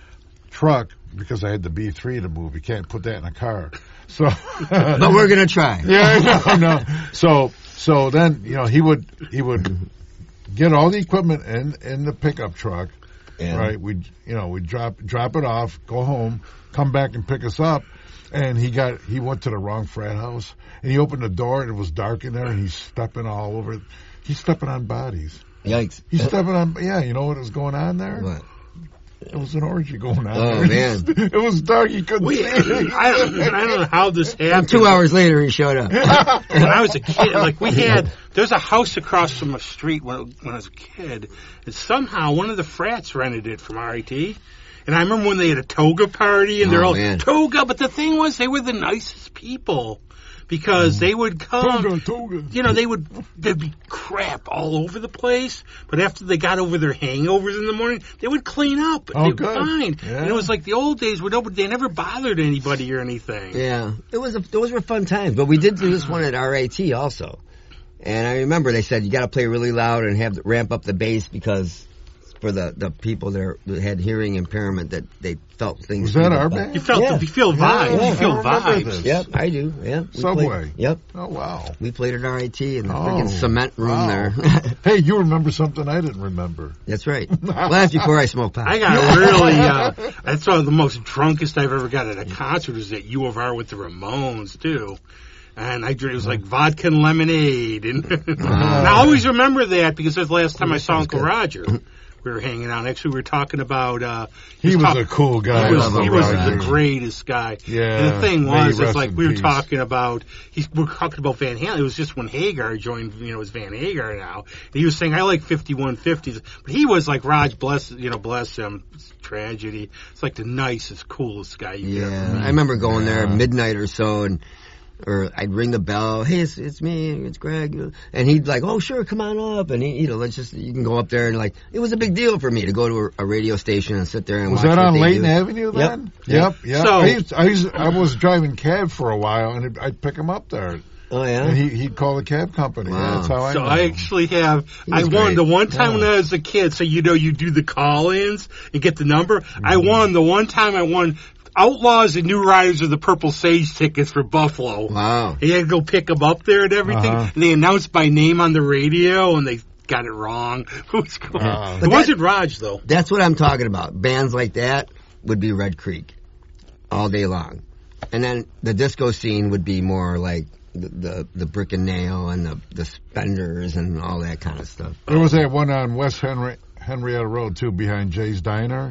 truck because I had the B three to move. You can't put that in a car. So, But we're gonna try. yeah, no, no. So, so then you know he would he would get all the equipment in in the pickup truck. Yeah. Right, we you know we drop drop it off, go home, come back and pick us up, and he got he went to the wrong frat house, and he opened the door and it was dark in there, and he's stepping all over. He's stepping on bodies. Yikes. He's stepping on. Yeah, you know what was going on there? What? It was an orgy going on. Oh, there. man. It was dark. You couldn't We, see. I, don't, I don't know how this happened. Two hours later, he showed up. When I was a kid, like we had, there's a house across from a street when, when I was a kid, and somehow one of the frats rented it from R I T. And I remember when they had a toga party, and they're Oh, all man. toga, but the thing was, they were the nicest people because they would come. Toga, toga. You know, they would, there'd be crap all over the place, but after they got over their hangovers in the morning, they would clean up. Oh, they were good. fine. Yeah. And it was like the old days where nobody, they never bothered anybody or anything. Yeah, it was. A, those were fun times. But we did do this one at R A T also, and I remember they said you got to play really loud and have ramp up the bass because for the, the people that, are, that had hearing impairment that they felt things. Was that through our the- band? You felt, Yeah. the, you feel vibes. Yeah, you feel I remember vibes. this. Yep, I do. Yeah, we Subway. Played, yep, Oh wow. we played at R A T in the Oh, freaking cement room wow. there. Hey, you remember something I didn't remember? That's right. Well, that's before I smoked pot. I got really, uh, that's one of the most drunkest I've ever got at a concert was at U of R with the Ramones, too. And I drank, it was like vodka and lemonade. And, and I always remember that because that's the last time I saw Uncle Roger. We were hanging out. Actually, we were talking about, uh, He was talk- a cool guy. He was, I love he was Roger. the greatest guy. Yeah. And the thing May he was, it's rest like in we were peace. talking about, he's, we were talking about Van Halen. It was just when Hagar joined, you know, it was Van Hagar now. And he was saying, I like fifty-one fifties. But he was like, Raj, bless, you know, bless him. It's tragedy. It's like the nicest, coolest guy you could ever Yeah, meet. I remember going there Yeah. at midnight or so, and or I'd ring the bell. Hey, it's, it's me, it's Greg, and he'd like, oh sure, come on up, and he, you know, let's just you can go up there and like it was a big deal for me to go to a, a radio station and sit there and Was watch that what on they Layton do. Avenue then? Yep, yep. So- I, used, I, used, I was driving cab for a while, and I'd pick him up there. Oh yeah, And he, he'd call the cab company. Wow. That's how I So knew I him. actually have, I was won great. the one time Yeah. when I was a kid, so you know you do the call-ins and get the number. I won the one time I won Outlaws and New Riders of the Purple Sage tickets for Buffalo. wow. He had to go pick them up there and everything, Uh-huh. and they announced my name on the radio, and they got it wrong. It was cool. Uh, It But wasn't Raj, though. That's what I'm talking about. Bands like that would be Red Creek all day long, and then the disco scene would be more like the the, the Brick and Nail and the the Spenders and all that kind of stuff. There was that one on West Henry, Henrietta Road, too, behind Jay's Diner.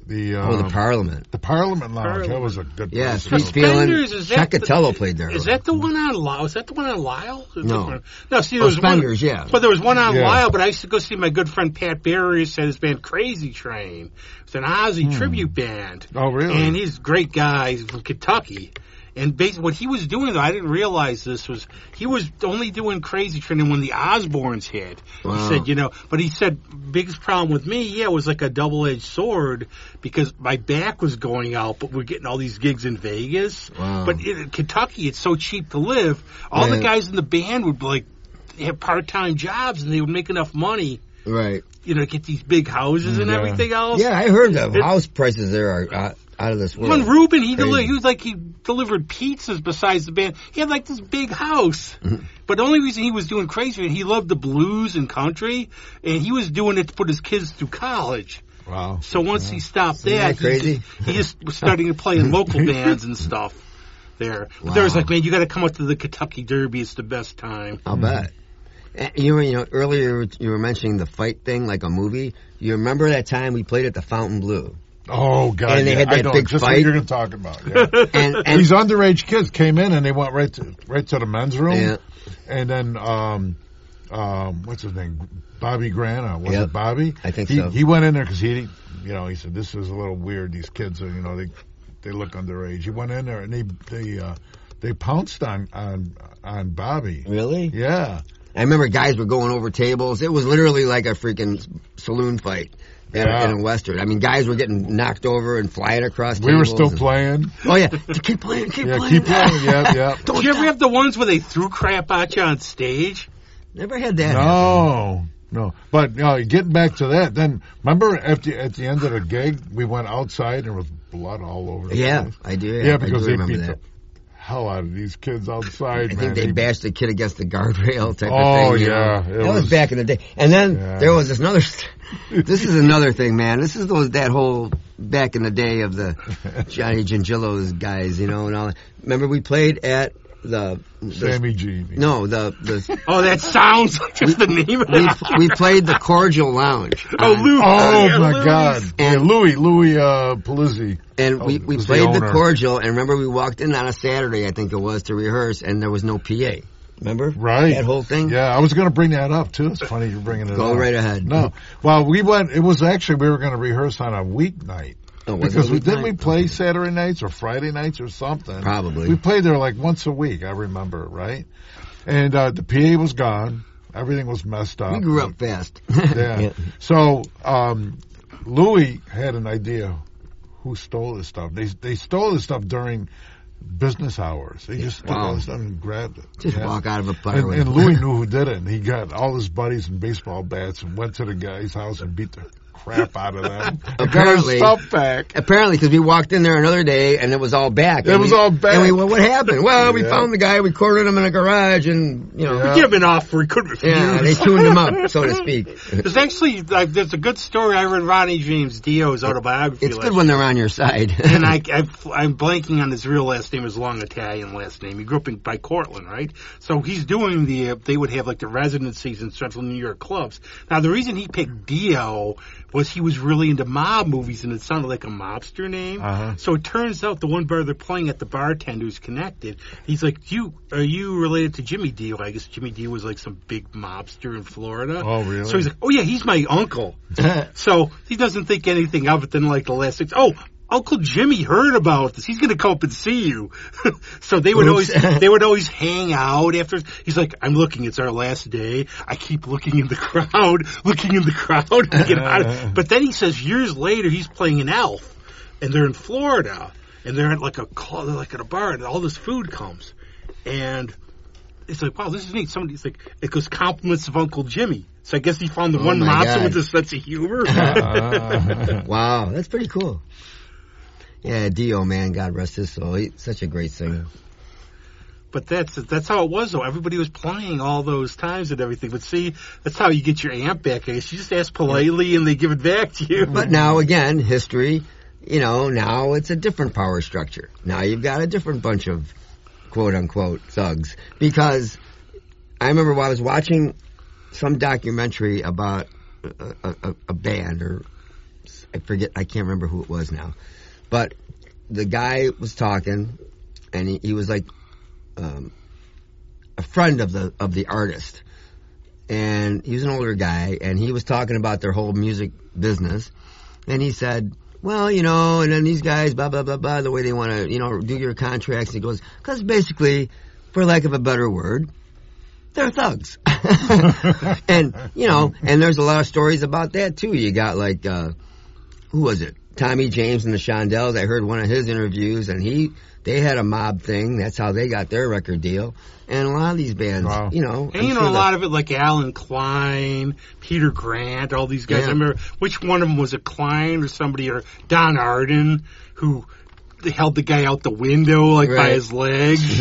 The um, oh, the Parliament. The Parliament Lounge. Parliament. That was a good Yeah, place. Sweet to go. Feeling. Spenders, is that the- Chacatello played there. Is that the one on Lyle? Is that the one on Lyle? No. No, see, there Oh, was Spenders, one, yeah. But there was one on Yeah. Lyle, but I used to go see my good friend Pat Barrios at his band Crazy Train. It's an Ozzy tribute band. Oh, really? And he's a great guy. He's from Kentucky. And basically what he was doing, though, I didn't realize this, was he was only doing Crazy Train and when the Osbournes hit. Wow. He said, you know, but he said, biggest problem with me, yeah, it was like a double-edged sword because my back was going out, but we're getting all these gigs in Vegas. Wow. But in Kentucky, it's so cheap to live. All Yeah. the guys in the band would, like, have part-time jobs and they would make enough money, Right. you know, to get these big houses and Yeah. everything else. Yeah, I heard the It- house prices there are uh, out of this world. When Ruben, he, Crazy. deli- he was like, he delivered pizzas besides the band. He had like this big house. Mm-hmm. But the only reason he was doing Crazy, he loved the blues and country, and he was doing it to put his kids through college. Wow. So once he stopped Isn't that, that crazy? He, just, he just was starting to play in local bands and stuff there. But there was Wow. like, man, you got to come up to the Kentucky Derby. It's the best time. I'll bet. Uh, You were, you know, earlier you were mentioning the fight thing, like a movie. You remember that time we played at the Fountain Blue? Oh God! And they yeah, had I that know big just fight. what you're going to talk about. Yeah. And, and These underage kids came in and they went right to right to the men's room, Yeah. and then um, um, what's his name? Bobby Grana. Was Yep. it Bobby? I think he, so. He went in there because he, you know, he said this is a little weird. These kids are, you know, they they look underage. He went in there and they they uh, they pounced on on on Bobby. really? Yeah. I remember guys were going over tables. It was literally like a freaking saloon fight at, Yeah. in a Western. I mean, guys were getting knocked over and flying across We were tables still and- playing. Oh, yeah. Keep playing, keep Yeah, playing. keep playing. Yeah, yeah. Don't Did you ever stop. have the ones where they threw crap at you on stage? Never had that. happen. No, no. But you know, getting back to that, then remember at the at the end of the gig, we went outside and there was blood all over the Yeah, place. I do. Yeah, I because do they remember beat that. the hell out of these kids outside, I man. think they bashed the kid against the guardrail type Oh, of thing. you yeah, know? it that was, was- back in the day. And then Yeah. there was this another. This is another thing, man. This is those that whole back in the day of the Johnny Gingillo's guys, you know, and all. That. Remember we played at the, the Sammy G. no the the Oh, that sounds like just the name of we it. we played the Cordial Lounge. Oh, on- Lou. Oh yeah, my Louis. God! And- yeah, Louis, Louis uh, Palizzi. And we, Oh, we was the played the, owner. Cordial, and remember we walked in on a Saturday, I think it was, to rehearse, and there was no P A. Remember? Right. That whole thing? Yeah, I was going to bring that up too. It's funny you're bringing it Go up. right ahead. No, well, we went. It was actually we were going to rehearse on a weeknight. Oh, was it Because a we, didn't we weeknight? play Saturday nights or Friday nights or something? Probably. We played there like once a week, I remember, right? And uh, the P A was gone. Everything was messed up. We grew up fast. Yeah. So um, Louis had an idea who stole this stuff. They they stole this stuff during business hours. They just took Wow. all this stuff and grabbed it. Just Yeah. walk out of a bar And, with and Louis knew who did it. And he got all his buddies and baseball bats and went to the guy's house and beat the crap out of them. And got his Apparently- stuff back. Apparently, because we walked in there another day and it was all back. It And was we- all back. And we went, what happened? Well, we Yeah. found the guy, we cornered him in a garage, and, you know, Yeah. Give him an offer. He couldn't refuse. yeah, they tuned him up, so to speak. There's actually like, there's a good story. I read Ronnie James Dio's autobiography. It's last good when they're on your side. and I, I, I'm blanking on his real last name, his long Italian last name. He grew up in, by Cortland, right? So he's doing the, uh, they would have like the residencies in Central New York clubs. Now the reason he picked Dio was he was really into mob movies and it sounded like a mobster name. Uh-huh. So it turns out the one bar they're playing at, the bartender who's connected, he's like, you, are you related to Jimmy Dio? I guess Jimmy Dio was like some big mobster in Florida. Oh, really? So he's like, oh yeah, he's my uncle. So he doesn't think anything of it. Then like the last six, oh, Uncle Jimmy heard about this. He's going to come up and see you. So they would Oops. always they would always hang out after. He's like, I'm looking. It's our last day. I keep looking in the crowd, looking in the crowd to get out. Of, but then he says years later he's playing an elf, and they're in Florida, and they're at like a call, they're like at a bar, and all this food comes, and it's like, wow, this is neat. Somebody's like, it goes compliments of Uncle Jimmy. So I guess he found the Oh one my mobster God. with a sense of humor. Uh, Wow, that's pretty cool. Yeah, Dio, man, God rest his soul. He's such a great singer. But that's that's how it was, though. Everybody was playing all those times and everything. But see, that's how you get your amp back. I guess you just ask politely, and they give it back to you. But now, again, history, you know, now it's a different power structure. Now you've got a different bunch of quote-unquote thugs. Because I remember when I was watching some documentary about a, a, a band or I forget, I can't remember who it was now. But the guy was talking, and he, he was like um, a friend of the of the artist. And he was an older guy, and he was talking about their whole music business. And he said, well, you know, and then these guys, blah, blah, blah, blah, the way they want to, you know, do your contracts. And he goes, because basically, for lack of a better word, they're thugs. And, you know, and there's a lot of stories about that, too. You got, like, uh, who was it? Tommy James and the Shondells. I heard one of his interviews, and he, they had a mob thing. That's how they got their record deal. And a lot of these bands, wow. you know. And, I'm you know, sure a lot of it, like Alan Klein, Peter Grant, all these guys. Yeah. I remember, which one of them was a Klein or somebody, or Don Arden, who held the guy out the window, like, right. by his legs.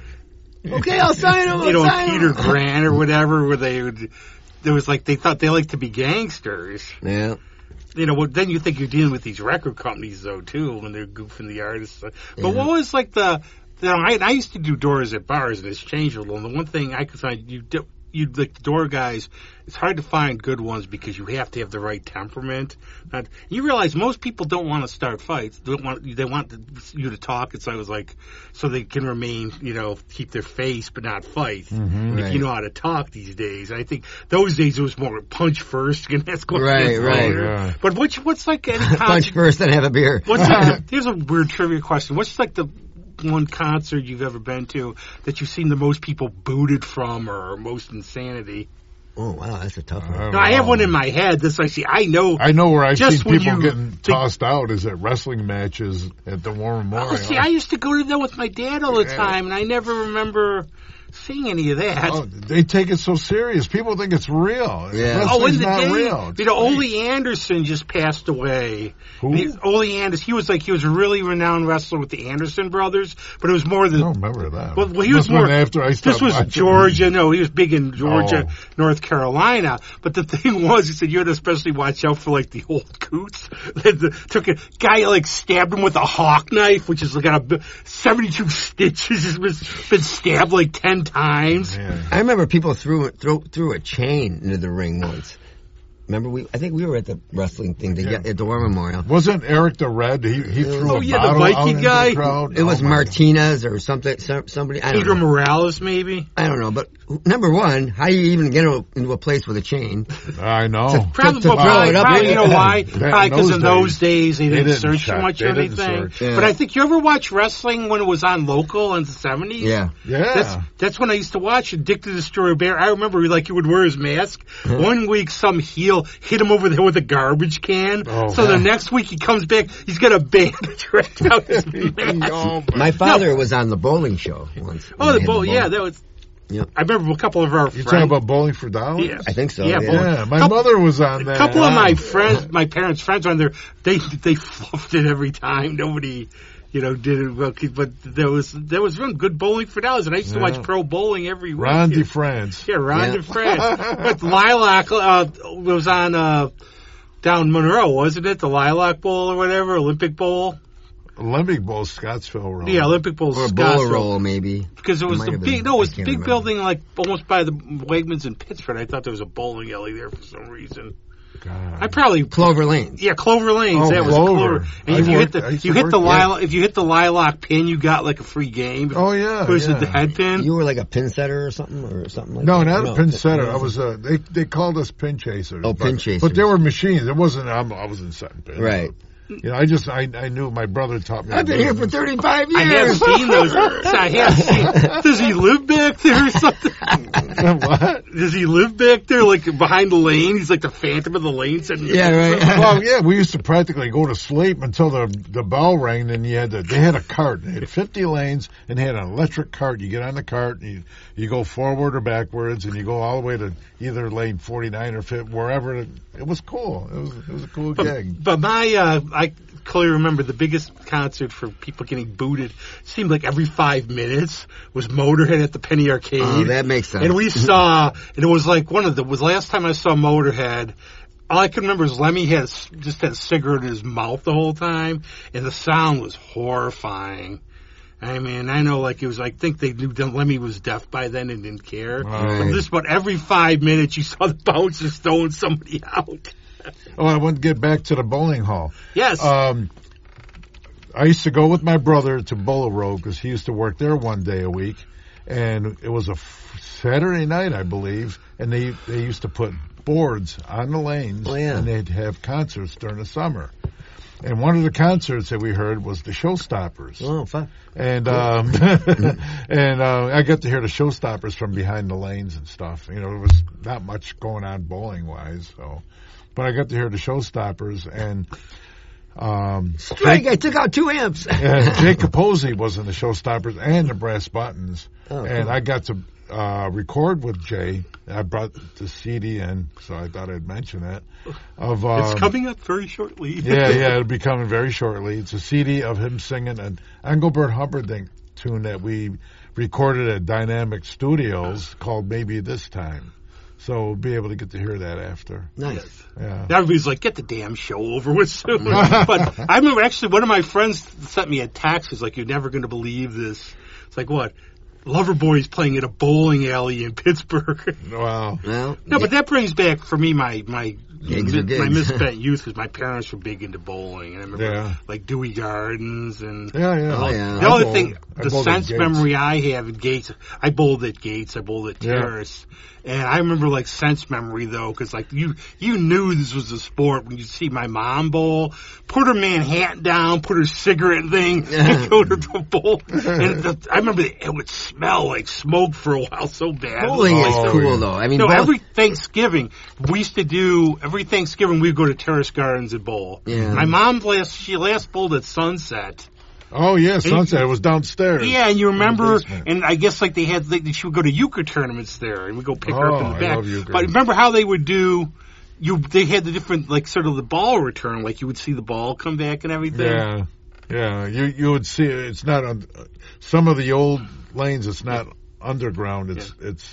Okay, I'll sign him. I'll you know, sign Peter him. Grant or whatever, where they would, there was like, they thought they liked to be gangsters. Yeah. You know, well, then you think you're dealing with these record companies, though, too, when they're goofing the artists. But yeah. what was, like, the, you know, I, I used to do doors at bars, and it's changed a little. And the one thing I could find, you do, you like the door guys, it's hard to find good ones because you have to have the right temperament. Not, you realize most people don't want to start fights. They don't want they want you to talk. It's always like so they can remain, you know, keep their face but not fight. Mm-hmm. If right. you know how to talk these days, I think those days it was more punch first and ask questions right, right. later. Yeah. But which what's like any con- punch first, then have a beer. What's like, here's a weird trivia question. What's like the one concert you've ever been to that you've seen the most people booted from or most insanity? Oh, wow, that's a tough one. No, I have one in my head. This I see. I know. I know where I've just seen people you, getting tossed out is at wrestling matches at the War Memorial. Oh, see, I used to go to that with my dad all the time, and I never remember seeing any of that. Oh, they take it so serious. People think it's real. Yeah. Oh, in Wrestling's the not day, real. It's you know, fake. Ole Anderson just passed away. Who? He, Ole Anderson. He was like he was a really renowned wrestler with the Anderson brothers, but it was more I the. don't remember that. Well, well he was Must have more been after I stopped This was watching. Georgia. No, he was big in Georgia, Oh. North Carolina. But the thing was, he said you had to especially watch out for like the old coots. that took a guy like stabbed him with a hawk knife, which is like got a seventy-two stitches. He's been, been stabbed like ten times. Yeah. I remember people threw threw, threw a chain into the ring once. Remember, we I think we were at the wrestling thing to Yeah. get at the War Memorial. Wasn't Eric the Red? He he threw Oh, a yeah, the bottle out Viking into guy. the crowd. It was Oh, my Martinez or something. Some, somebody. I don't Pedro know. Morales, maybe. I don't know. But number one, how do you even get into a, into a place with a chain? God. I know. Probably, to well, throw probably, it up probably there. you know why? Yeah, Probably in because those in those days, days they they didn't didn't search check. too much They or didn't anything. search. Yeah. But I think you ever watch wrestling when it was on local in the seventies? Yeah. Yeah. That's that's when I used to watch Dick the Destroyer Bear. I remember like he would wear his mask. One week some heel hit him over the head with a garbage can. Oh, so yeah. the next week he comes back, he's got a bandage right out his mask. Oh, My father was on the bowling show once. Oh, They the had bowl, yeah, that was. Yep. I remember a couple of our You friends. talking about Bowling for Dollars? Yeah. I think so. Yeah, Yeah. bowling. Yeah, my Couple- mother was on A that. couple of my Wow. friends, my parents' friends on there, they they fluffed it every time. Nobody, you know, did it well. But there was there was real good bowling for dollars, and I used to Yeah. watch pro bowling every week. Ron DeFrance. Yeah, Ron Yeah. DeFrance. But Lilac uh, was on uh, down Monroe, wasn't it? The Lilac Bowl or whatever, Olympic Bowl. Olympic Bowl, Scottsville Road. Yeah, Olympic Bowl. Or a Scottsville. bowler roll, maybe. Because it was might the have big, been. no, it was I the can't big remember. building like almost by the Wegmans in Pittsford. I thought there was a bowling alley there for some reason. God. I probably Clover Lanes. Yeah, Clover Lanes. Oh, that was Clover. Clover. And I if you worked- hit I the used you to hit the work there. lilac if you hit the lilac pin, you got like a free game. Oh, yeah. Was yeah. it the head pin? You were like a pin setter or something, or something like No, that. not a pin setter. no. I was. Uh, they they called us pin chasers. Oh, but, pin chasers. But they were machines. It wasn't. I'm, I wasn't setting pins. Right. You know, I just I I knew my brother taught me. I've to been do here for this. thirty-five I have years. seen those. I have seen. Does he live back there or something? What? Does he live back there, like behind the lane? He's like the Phantom of the Lane. Sitting Yeah, right. Well, yeah, we used to practically go to sleep until the the bell rang, and you had to. They had a cart. They had fifty lanes, and they had an electric cart. You get on the cart, and you you go forward or backwards, and you go all the way to either lane forty-nine or fifty, wherever. It, it was cool. It was it was a cool But, gig. but my, uh, I clearly remember the biggest concert for people getting booted. Seemed like every five minutes was Motorhead at the Penny Arcade. Oh, that makes sense. And we saw, and it was like one of the, was the last time I saw Motorhead. All I can remember is Lemmy had just had a cigarette in his mouth the whole time, and the sound was horrifying. I mean, I know, like, it was, I think they knew that Lemmy was deaf by then and didn't care. Right. But just about every five minutes you saw the bouncers throwing somebody out. Oh, I want to get back to the bowling hall. Yes. Um, I used to go with my brother to Bowler Road because he used to work there one day a week, and it was a f- Saturday night, I believe, and they they used to put boards on the lanes, Oh, yeah. and they'd have concerts during the summer. And one of the concerts that we heard was the Showstoppers. Oh, fun. And um, and uh, I got to hear the Showstoppers from behind the lanes and stuff. You know, there was not much going on bowling wise, so but I got to hear the Showstoppers and um, Strike! I took out two amps. and Jake Capozzi was in the Showstoppers and the Brass Buttons, Oh, and cool. I got to uh, record with Jay. I brought the C D in, so I thought I'd mention that. Of um, It's coming up very shortly. yeah, yeah, it'll be coming very shortly. It's a C D of him singing an Engelbert Humperdinck tune that we recorded at Dynamic Studios called Maybe This Time. So we'll be able to get to hear that after. Nice. Yeah. Everybody's like, get the damn show over with soon. But I remember actually one of my friends sent me a text. He's like, you're never going to believe this. It's like, what? Loverboy's playing at a bowling alley in Pittsburgh. Wow. Well, No, but that brings back for me my my Gigs are my gigs. misspent youth because my parents were big into bowling, and I remember Yeah. like Dewey Gardens and Yeah, yeah. Oh, yeah. the I only bowled- thing, I the bowled at sense Gates. memory I have at Gates, I bowled at Gates, I bowled at Yeah. Terrace, and I remember like sense memory though, because like you you knew this was a sport when you see my mom bowl, put her Manhattan down, put her cigarette thing, and go to the bowl, and the, I remember it would smell like smoke for a while so bad. bowling Oh, is cool, yeah. though. I mean, No, bowl- every Thanksgiving we used to do. Every Thanksgiving we'd go to Terrace Gardens and bowl. Yeah. My mom last she last bowled at Sunset. Oh, yeah, Sunset. It was downstairs. Yeah, and you remember, basement. and I guess like they had, like, she would go to euchre tournaments there, and we go pick her up in Oh, the I back. love euchre. But remember how they would do? You they had the different like sort of the ball return, like you would see the ball come back and everything. Yeah, yeah. You you would see it's not on some of the old lanes. It's not underground. It's it's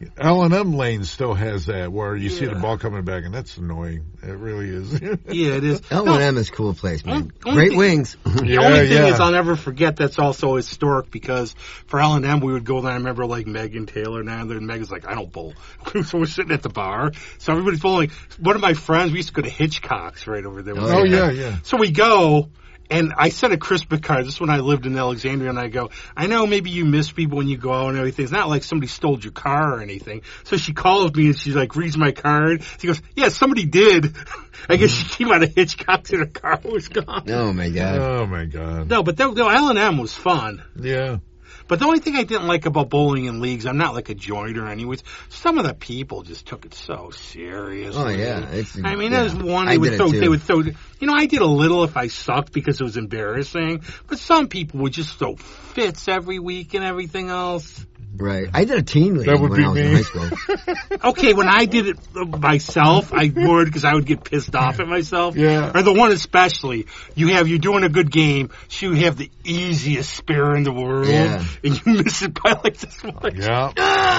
L and M lane still has that where you see the Yeah. ball coming back, and that's annoying. It really is. Yeah, it is. L and M is a cool place, man. Only- only Great thing- wings. The Yeah, only thing yeah. is I'll never forget that's also historic because for L and M we would go there. I remember like Megan Taylor and I there, and Megan's like, I don't bowl. So we're sitting at the bar. So everybody's bowling. One of my friends, we used to go to Hitchcock's right over there. Oh yeah, yeah. So we go, and I sent a Christmas card. This is when I lived in Alexandria, and I go, I know maybe you miss people when you go out and everything. It's not like somebody stole your car or anything. So she calls me, and she's like, reads my card. She goes, yeah, somebody did. I guess she came out of Hitchcock's and her car was gone. Oh, my God. Oh my God. No, but that, no, L and M was fun. Yeah. But the only thing I didn't like about bowling in leagues, I'm not like a joiner anyways, some of the people just took it so seriously. Oh, yeah. It's, I mean, yeah. there's one I they would did it, throw. too. They would throw. You know, I did a little if I sucked because it was embarrassing. But some people would just throw fits every week and everything else. Right. I did a teen league That would when be I was me. in high school. Okay, when I did it myself, I would because I would get pissed off at myself. Yeah. Or the one especially, you have you're doing a good game, so you have the easiest spare in the world, Yeah. and you miss it by like this much. Yeah.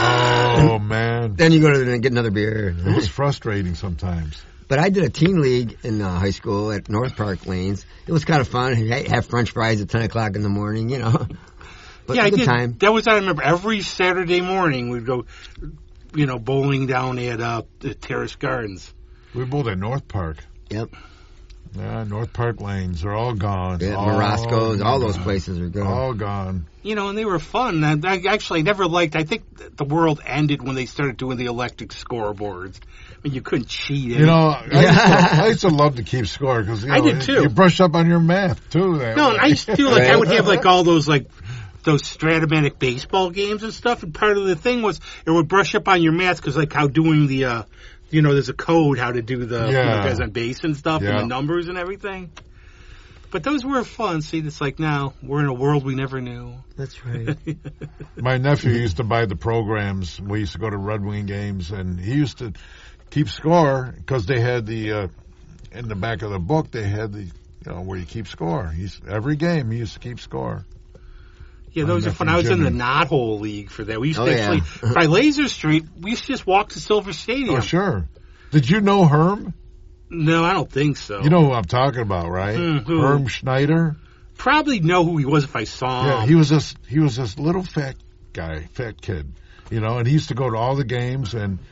Oh man. Then you go to get another beer. It was frustrating sometimes. But I did a teen league in uh, high school at North Park Lanes. It was kind of fun. Ha- Have French fries at ten o'clock in the morning, you know. But Yeah, a I good did. time. That was I remember every Saturday morning we'd go, you know, bowling down at uh, the Terrace Gardens. We bowled at North Park. Yep. Yeah, North Park lanes are all gone. Yeah, all Morosco's, all those gone. places are gone. All gone. You know, and they were fun. And I actually never liked. I think th- the world ended when they started doing the electric scoreboards. I mean, you couldn't cheat. You know, I used, to, I used to love to keep score because you know, I did too. You brush up on your math too. That No, way. and I used to do like I would have like all those like those Stratomatic baseball games and stuff. And part of the thing was it would brush up on your math because like how doing the, uh, you know, there's a code how to do the you know, Yeah. guys on base and stuff Yeah. and the numbers and everything. But those were fun. See, it's like now we're in a world we never knew. That's right. My nephew used to buy the programs. We used to go to Red Wing games, and he used to keep score because they had the uh, in the back of the book. They had the you know where you keep score. He's every game he used to keep score. Yeah, My those are nephew fun. I was in the Jimmy. Knothole League for that. We used Oh, to yeah. actually, by Laser Street, we used to just walk to Silver Stadium. Oh sure. Did you know Herm? No, I don't think so. You know who I'm talking about, right? Hmm, who? Herm Schneider. Probably know who he was if I saw Yeah, him. he was this he was this little fat guy, fat kid, you know, and he used to go to all the games, and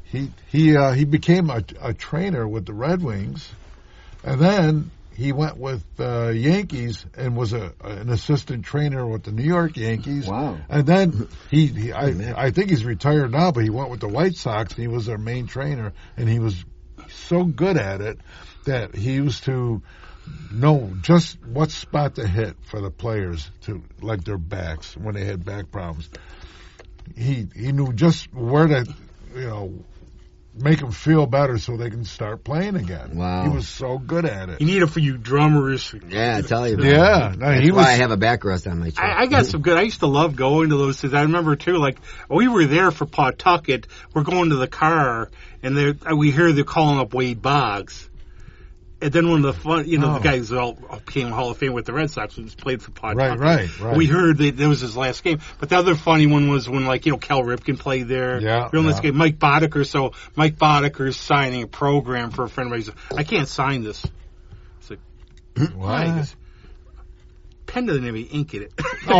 he he uh, he became a, a trainer with the Red Wings, and then he went with uh, Yankees and was a an assistant trainer with the New York Yankees. Wow! And then he, he I I think he's retired now, but he went with the White Sox. And he was their main trainer, and he was so good at it that he used to know just what spot to hit for the players to like their backs when they had back problems. He he knew just where to, you know, make them feel better so they can start playing again. Wow. He was so good at it. You need it for you drummers. Yeah, I tell you. About Yeah. it. No, That's he why was, I have a back rest on my chair. I, I got some good. I used to love going to those things. I remember too, like we were there for Pawtucket. We're going to the car, and they we hear they're calling up Wade Boggs. And then one of the fun, you know, Oh. the guy who all became Hall of Fame with the Red Sox, who played for Pawtucket. Right, right, right. We heard that that was his last game. But the other funny one was when, like, you know, Cal Ripken played there. Yeah, Real nice yeah. game. Mike Boddicker. So Mike Boddicker's signing a program for a friend of mine. He said, I can't sign this. It's like, why? He What? goes, pen doesn't have any ink in it.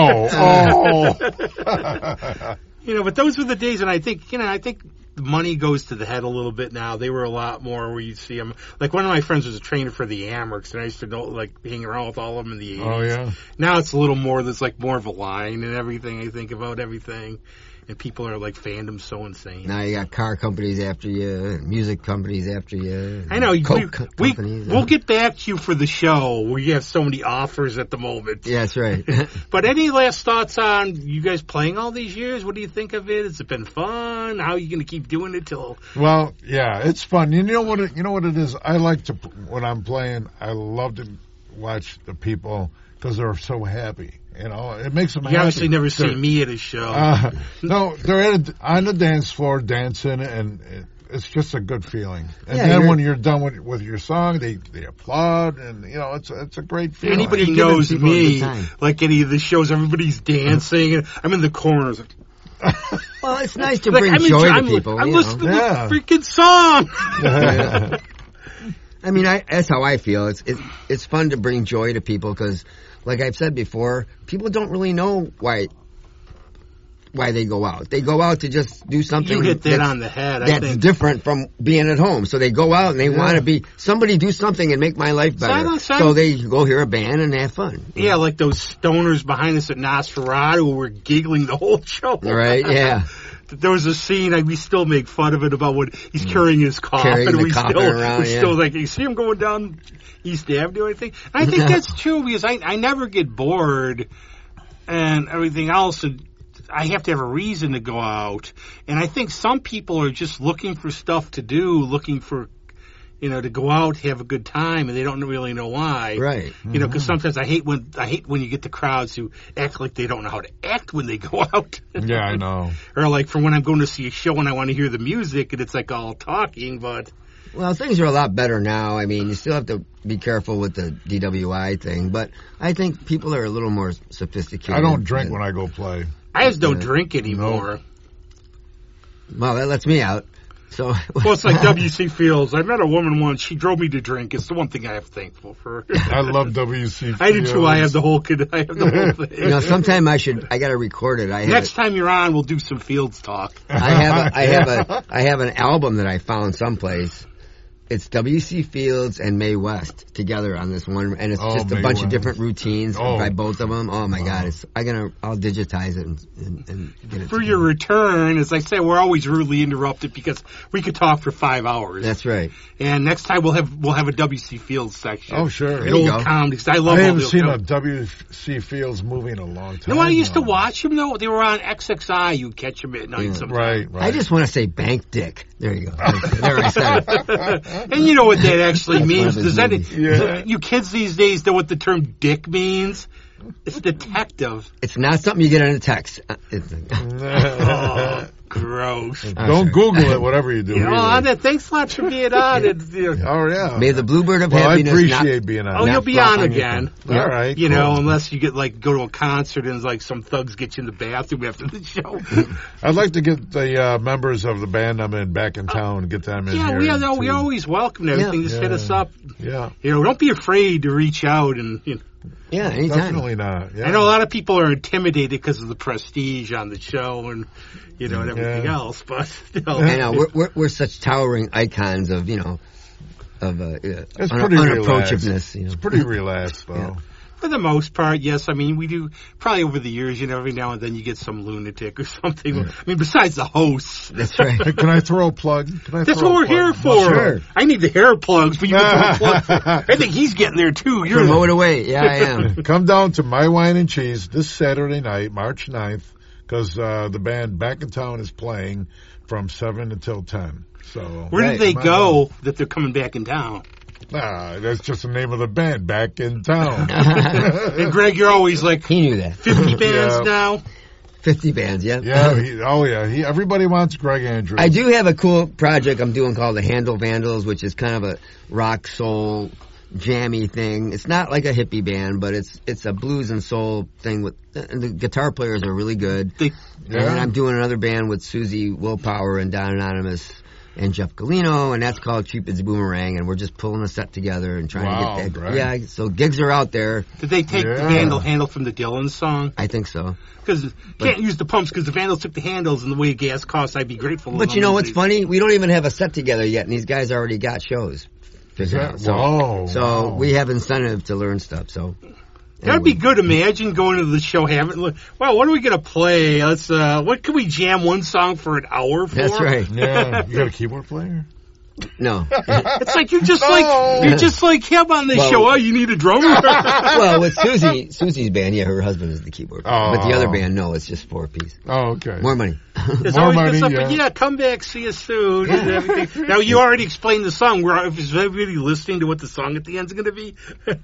Oh, oh. You know, but those were the days, and I think, you know, I think the money goes to the head a little bit now. They were a lot more where you'd see them. Like, one of my friends was a trainer for the Amerks, and I used to know, like, hang around with all of them in the eighties. Oh, yeah. Now it's a little more, there's, like, more of a line and everything, I think, about everything. And people are, like, fandom's so insane. Now you got car companies after you, music companies after you. I know. Coke we, co- we, companies. we'll get back to you for the show. We have so many offers at the moment. Yeah, that's right. But any last thoughts on you guys playing all these years? What do you think of it? Has it been fun? How are you going to keep doing it till? Well, yeah, it's fun. You know what? It, you know what it is. I like to when I'm playing. I love to watch the people because they're so happy. You know, it makes them You happy. obviously never They're- seen me at a show. Uh, no, they're at a, on the dance floor dancing, and it, it's just a good feeling. And Yeah, then you're- when you're done with, with your song, they, they applaud, and you know, it's it's a great feeling. Anybody Giving knows people a good me, time. like any of the shows, everybody's dancing, and I'm in the corners. Like, Well, it's nice to like, bring I'm joy enjoy- I'm, to people. I'm you listening know. Yeah. to the freaking song. I mean, I, that's how I feel. It's it, it's fun to bring joy to people because, like I've said before, people don't really know why why they go out. They go out to just do something. You hit that that's- on the head. I That's think. different from being at home. So they go out and they Yeah. want to be somebody do something and make my life better. Silent, silent. So they go hear a band and have fun. Yeah, like those stoners behind us at Nosferatu who were giggling the whole show. Right? Yeah. There was a scene, I, we still make fun of it, about when he's carrying his coffin. Carrying the we coffin still, around, we yeah. still like, you see him going down East Avenue or anything? And I think that's true because I, I never get bored and everything else. And I have to have a reason to go out. And I think some people are just looking for stuff to do, looking for, you know, to go out, have a good time, and they don't really know why. Right. You know, because sometimes I hate when I hate when you get the crowds who act like they don't know how to act when they go out. Yeah, I know. Or like for when I'm going to see a show and I want to hear the music and it's like all talking, but Well, things are a lot better now. I mean, you still have to be careful with the D W I thing, but I think people are a little more sophisticated. I don't drink than- when I go play. I just don't Yeah. drink anymore. Well, that lets me out. So Well, it's like W C Fields. I met a woman once. She drove me to drink. It's the one thing I have thankful for. I love W C. I do too. I have the whole kid. I have the whole thing. you know, sometime I should. I got to record it. I have. Next time you're on, we'll do some Fields talk. I have. A, I have a. I have an album that I found someplace. It's W C Fields and Mae West together on this one, and it's Oh, just a Mae bunch of West. different routines Oh. by both of them. Oh my Wow. God! It's. I'm gonna. I'll digitize it and, and, and get it. For together. your return, as I say, we're always rudely interrupted because we could talk for five hours. That's right. And next time we'll have we'll have a W C Fields section. Oh, sure. An There you old go. comedy. 'Cause I love I all haven't the seen old a W C Fields movie in a long time. You know, I used to now. watch them though. They were on X X I. You'd catch them at night Yeah. sometimes. Right, right. I just want to say bank dick. There you go. There I said it. And you know what that actually means? one of his Does that movies. Yeah. you kids these days know what the term dick means? It's detective. It's not something you get in a text. Uh, it's- Oh, gross. Oh, Don't sure. Google it, whatever you do. You know, either. on that, thanks a lot for being on. It's, you know, Oh, yeah. May the bluebird of well, I happiness. appreciate not, being on. oh, not you'll be flop on on your again. phone. All right. You cool. know, unless you get like go to a concert and like some thugs get you in the bathroom after the show. I'd like to get the uh, members of the band I'm in back in town, get them in yeah, here. we are. We too. always welcome everything. Just hit Yeah. us up. Yeah. You know, don't be afraid to reach out and you know. Yeah, anytime. Definitely not. Yeah. I know a lot of people are intimidated because of the prestige on the show and, you know, and everything Yeah. else, but still. I know we're, we're we're such towering icons of you know of uh, It's un- pretty unapproachativeness. relaxed. You know. It's pretty relaxed, though. Yeah. For the most part, yes. I mean, we do, probably over the years, you know, every now and then you get some lunatic or something. I mean, besides the hosts. That's right. Hey, can I throw a plug? Can I That's throw what a we're here plug? for. Sure. I need the hair plugs, but you can throw a plug. I think he's getting there too. You're Promote away. Yeah, I am. Come down to My Wine and Cheese this Saturday night, March ninth, because uh, the band Back in Town is playing from seven until ten. So Where Right. did they Come on go that they're coming back in town? Ah, that's just the name of the band, Back in Town. And Greg, you're always like He knew that. fifty bands Yeah. now. Fifty bands. Yeah. yeah, he, oh yeah, he, everybody wants Greg Andrews. I do have a cool project I'm doing called the Handle Vandals, which is kind of a rock soul jammy thing. It's not like a hippie band, but it's it's a blues and soul thing. With and the guitar players are really good. They, And then Yeah. I'm doing another band with Susie Willpower and Don Anonymous and Jeff Galino, and that's called Cupid's Boomerang. And we're just pulling a set together and trying Wow, to get that. great. Yeah, so gigs are out there. did they take the Yeah. Vandal handle from the Dylan song? I think so. Because can't use the pumps because the Vandals took the handles and the way gas costs, I'd be grateful. to But them you know these what's days. funny? We don't even have a set together yet, and these guys already got shows. figured that- out. So, whoa, so wow. we have incentive to learn stuff. So That'd be anyway. good. Imagine going to the show, having look. Wow, what are we gonna play? Let's. uh What can we jam one song for an hour for? That's right. Yeah, you got a keyboard player? No. It's like you're just No. like you're just like him on the Well- show. Oh, you need a drummer. Well, with Susie, Susie's band, yeah, her husband is the keyboard. Oh. But the other band, no, it's just four piece. Oh, okay. More money. There's More always money, good stuff, but yeah. yeah, come back, see us soon. And everything. Now you already explained the song. We're, is everybody listening to what the song at the end's going to be?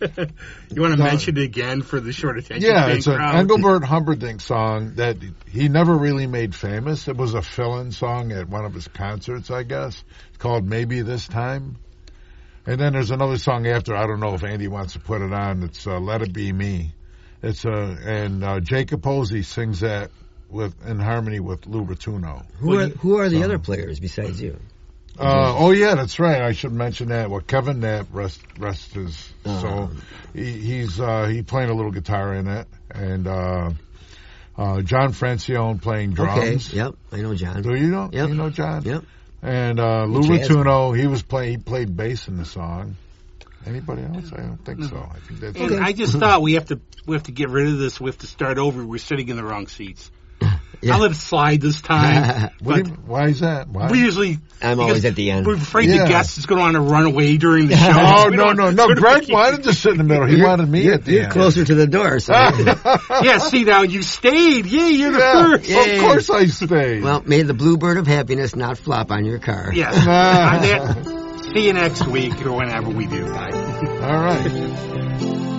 You want to No. mention it again for the short attention Yeah, span it's an crowd? Engelbert Humperdinck song that he never really made famous. It was a fill-in song at one of his concerts, I guess. It's called Maybe This Time. And then there's another song after. I don't know if Andy wants to put it on. It's uh, Let It Be Me. It's uh, and uh, Jacob Posey sings that with in harmony with Lou Rituno. Who are who are the other players besides you? Uh, oh yeah, that's right. I should mention that. Well, Kevin Knapp, rest rest his Uh. soul. He, he's uh, he playing a little guitar in it, and uh, uh, John Francione playing drums. Okay. Yep. I know John. Do you know? Yep. You know John? Yep. And uh, Lou Jazz. Rituno, he was play he played bass in the song. Anybody else? I don't think so. I think that's And it. I just thought we have to we have to get rid of this. We have to start over. We're sitting in the wrong seats. Yeah. I'll let it slide this time. What but do you- why is that? Why? we usually I'm always at the end. we're afraid Yeah. the guest is going to want to run away during the show. Oh We no don't- no no! we don't Greg keep- wanted to sit in the middle. He You're- wanted me you're, at the you're end. closer to the door. So Yeah, see now you stayed. Yay, you're the Yeah, first. Yay. of course I stayed. well, may the bluebird of happiness not flop on your car. Yes. Nah. On that, see you next week or whenever we do. Bye. All right.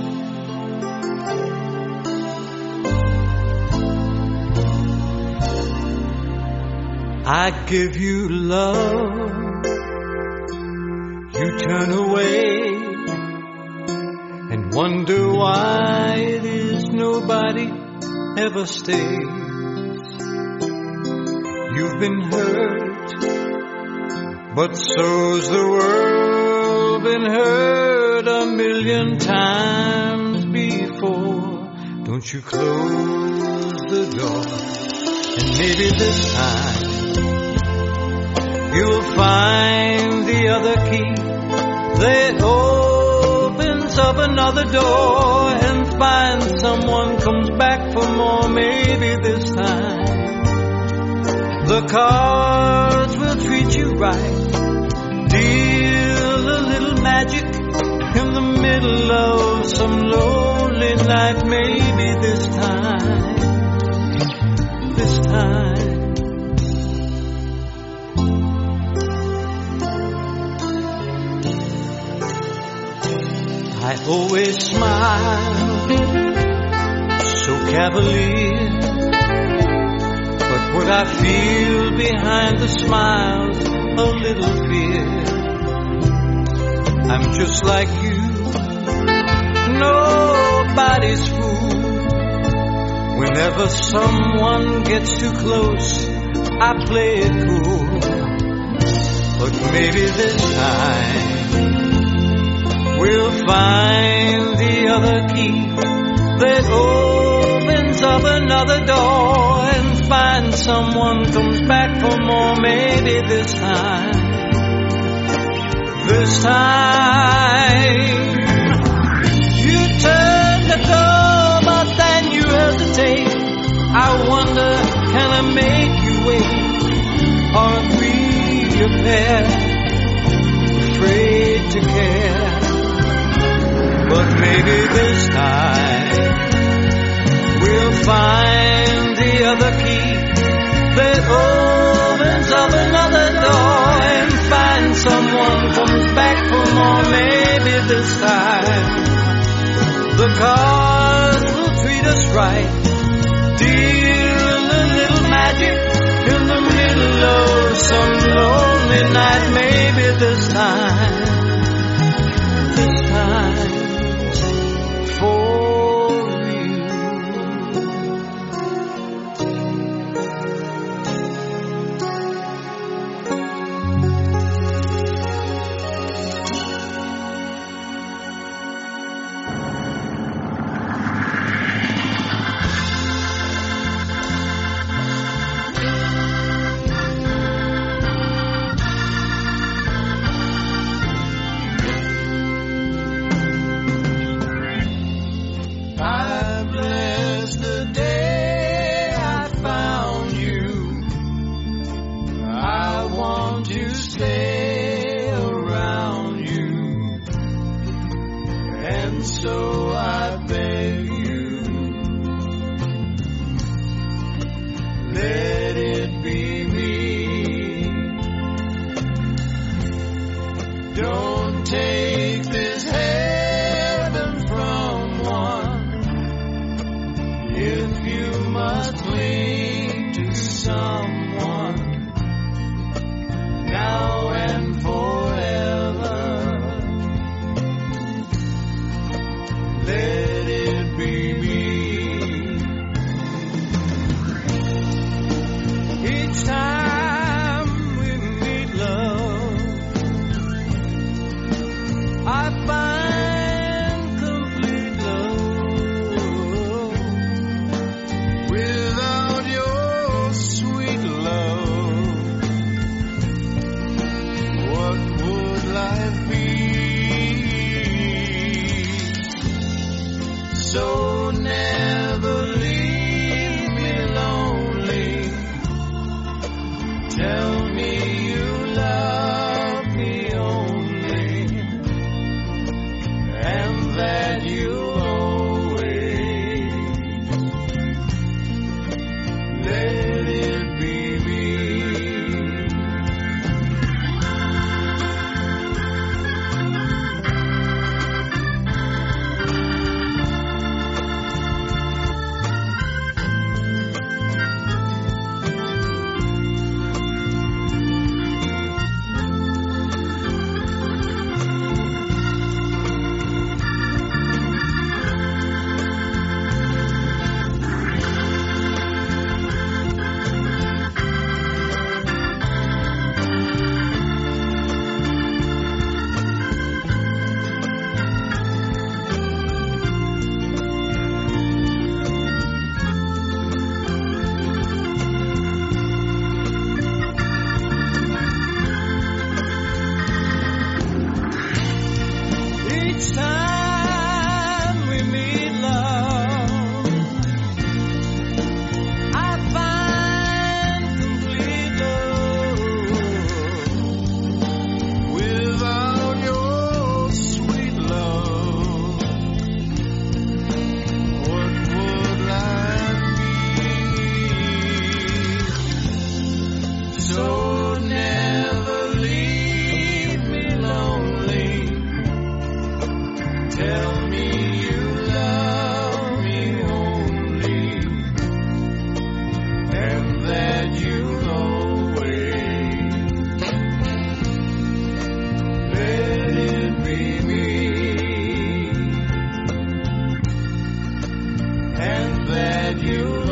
I give you love, you turn away and wonder why it is nobody ever stays. You've been hurt, but so's the world been hurt a million times before. Don't you close the door, and maybe this time you'll find the other key that opens up another door and find someone comes back for more. Maybe this time the cards will treat you right, deal a little magic in the middle of some lonely night. Maybe this time, this time I always smile, so cavalier, but what I feel behind the smile's a little fear. I'm just like you, nobody's fool. Whenever someone gets too close, I play it cool. But maybe this time we'll find the other key that opens up another door and finds someone comes back for more, maybe this time. This time you turn to go, but then you hesitate. I wonder, can I make you wait? Aren't we a pair, afraid to care? But maybe this time we'll find the other key that opens up another door and find someone comes back for more, maybe this time. The cards will treat us right, deal a little magic in the middle of some lonely night, maybe this time, this time's for real.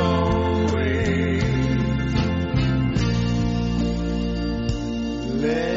Let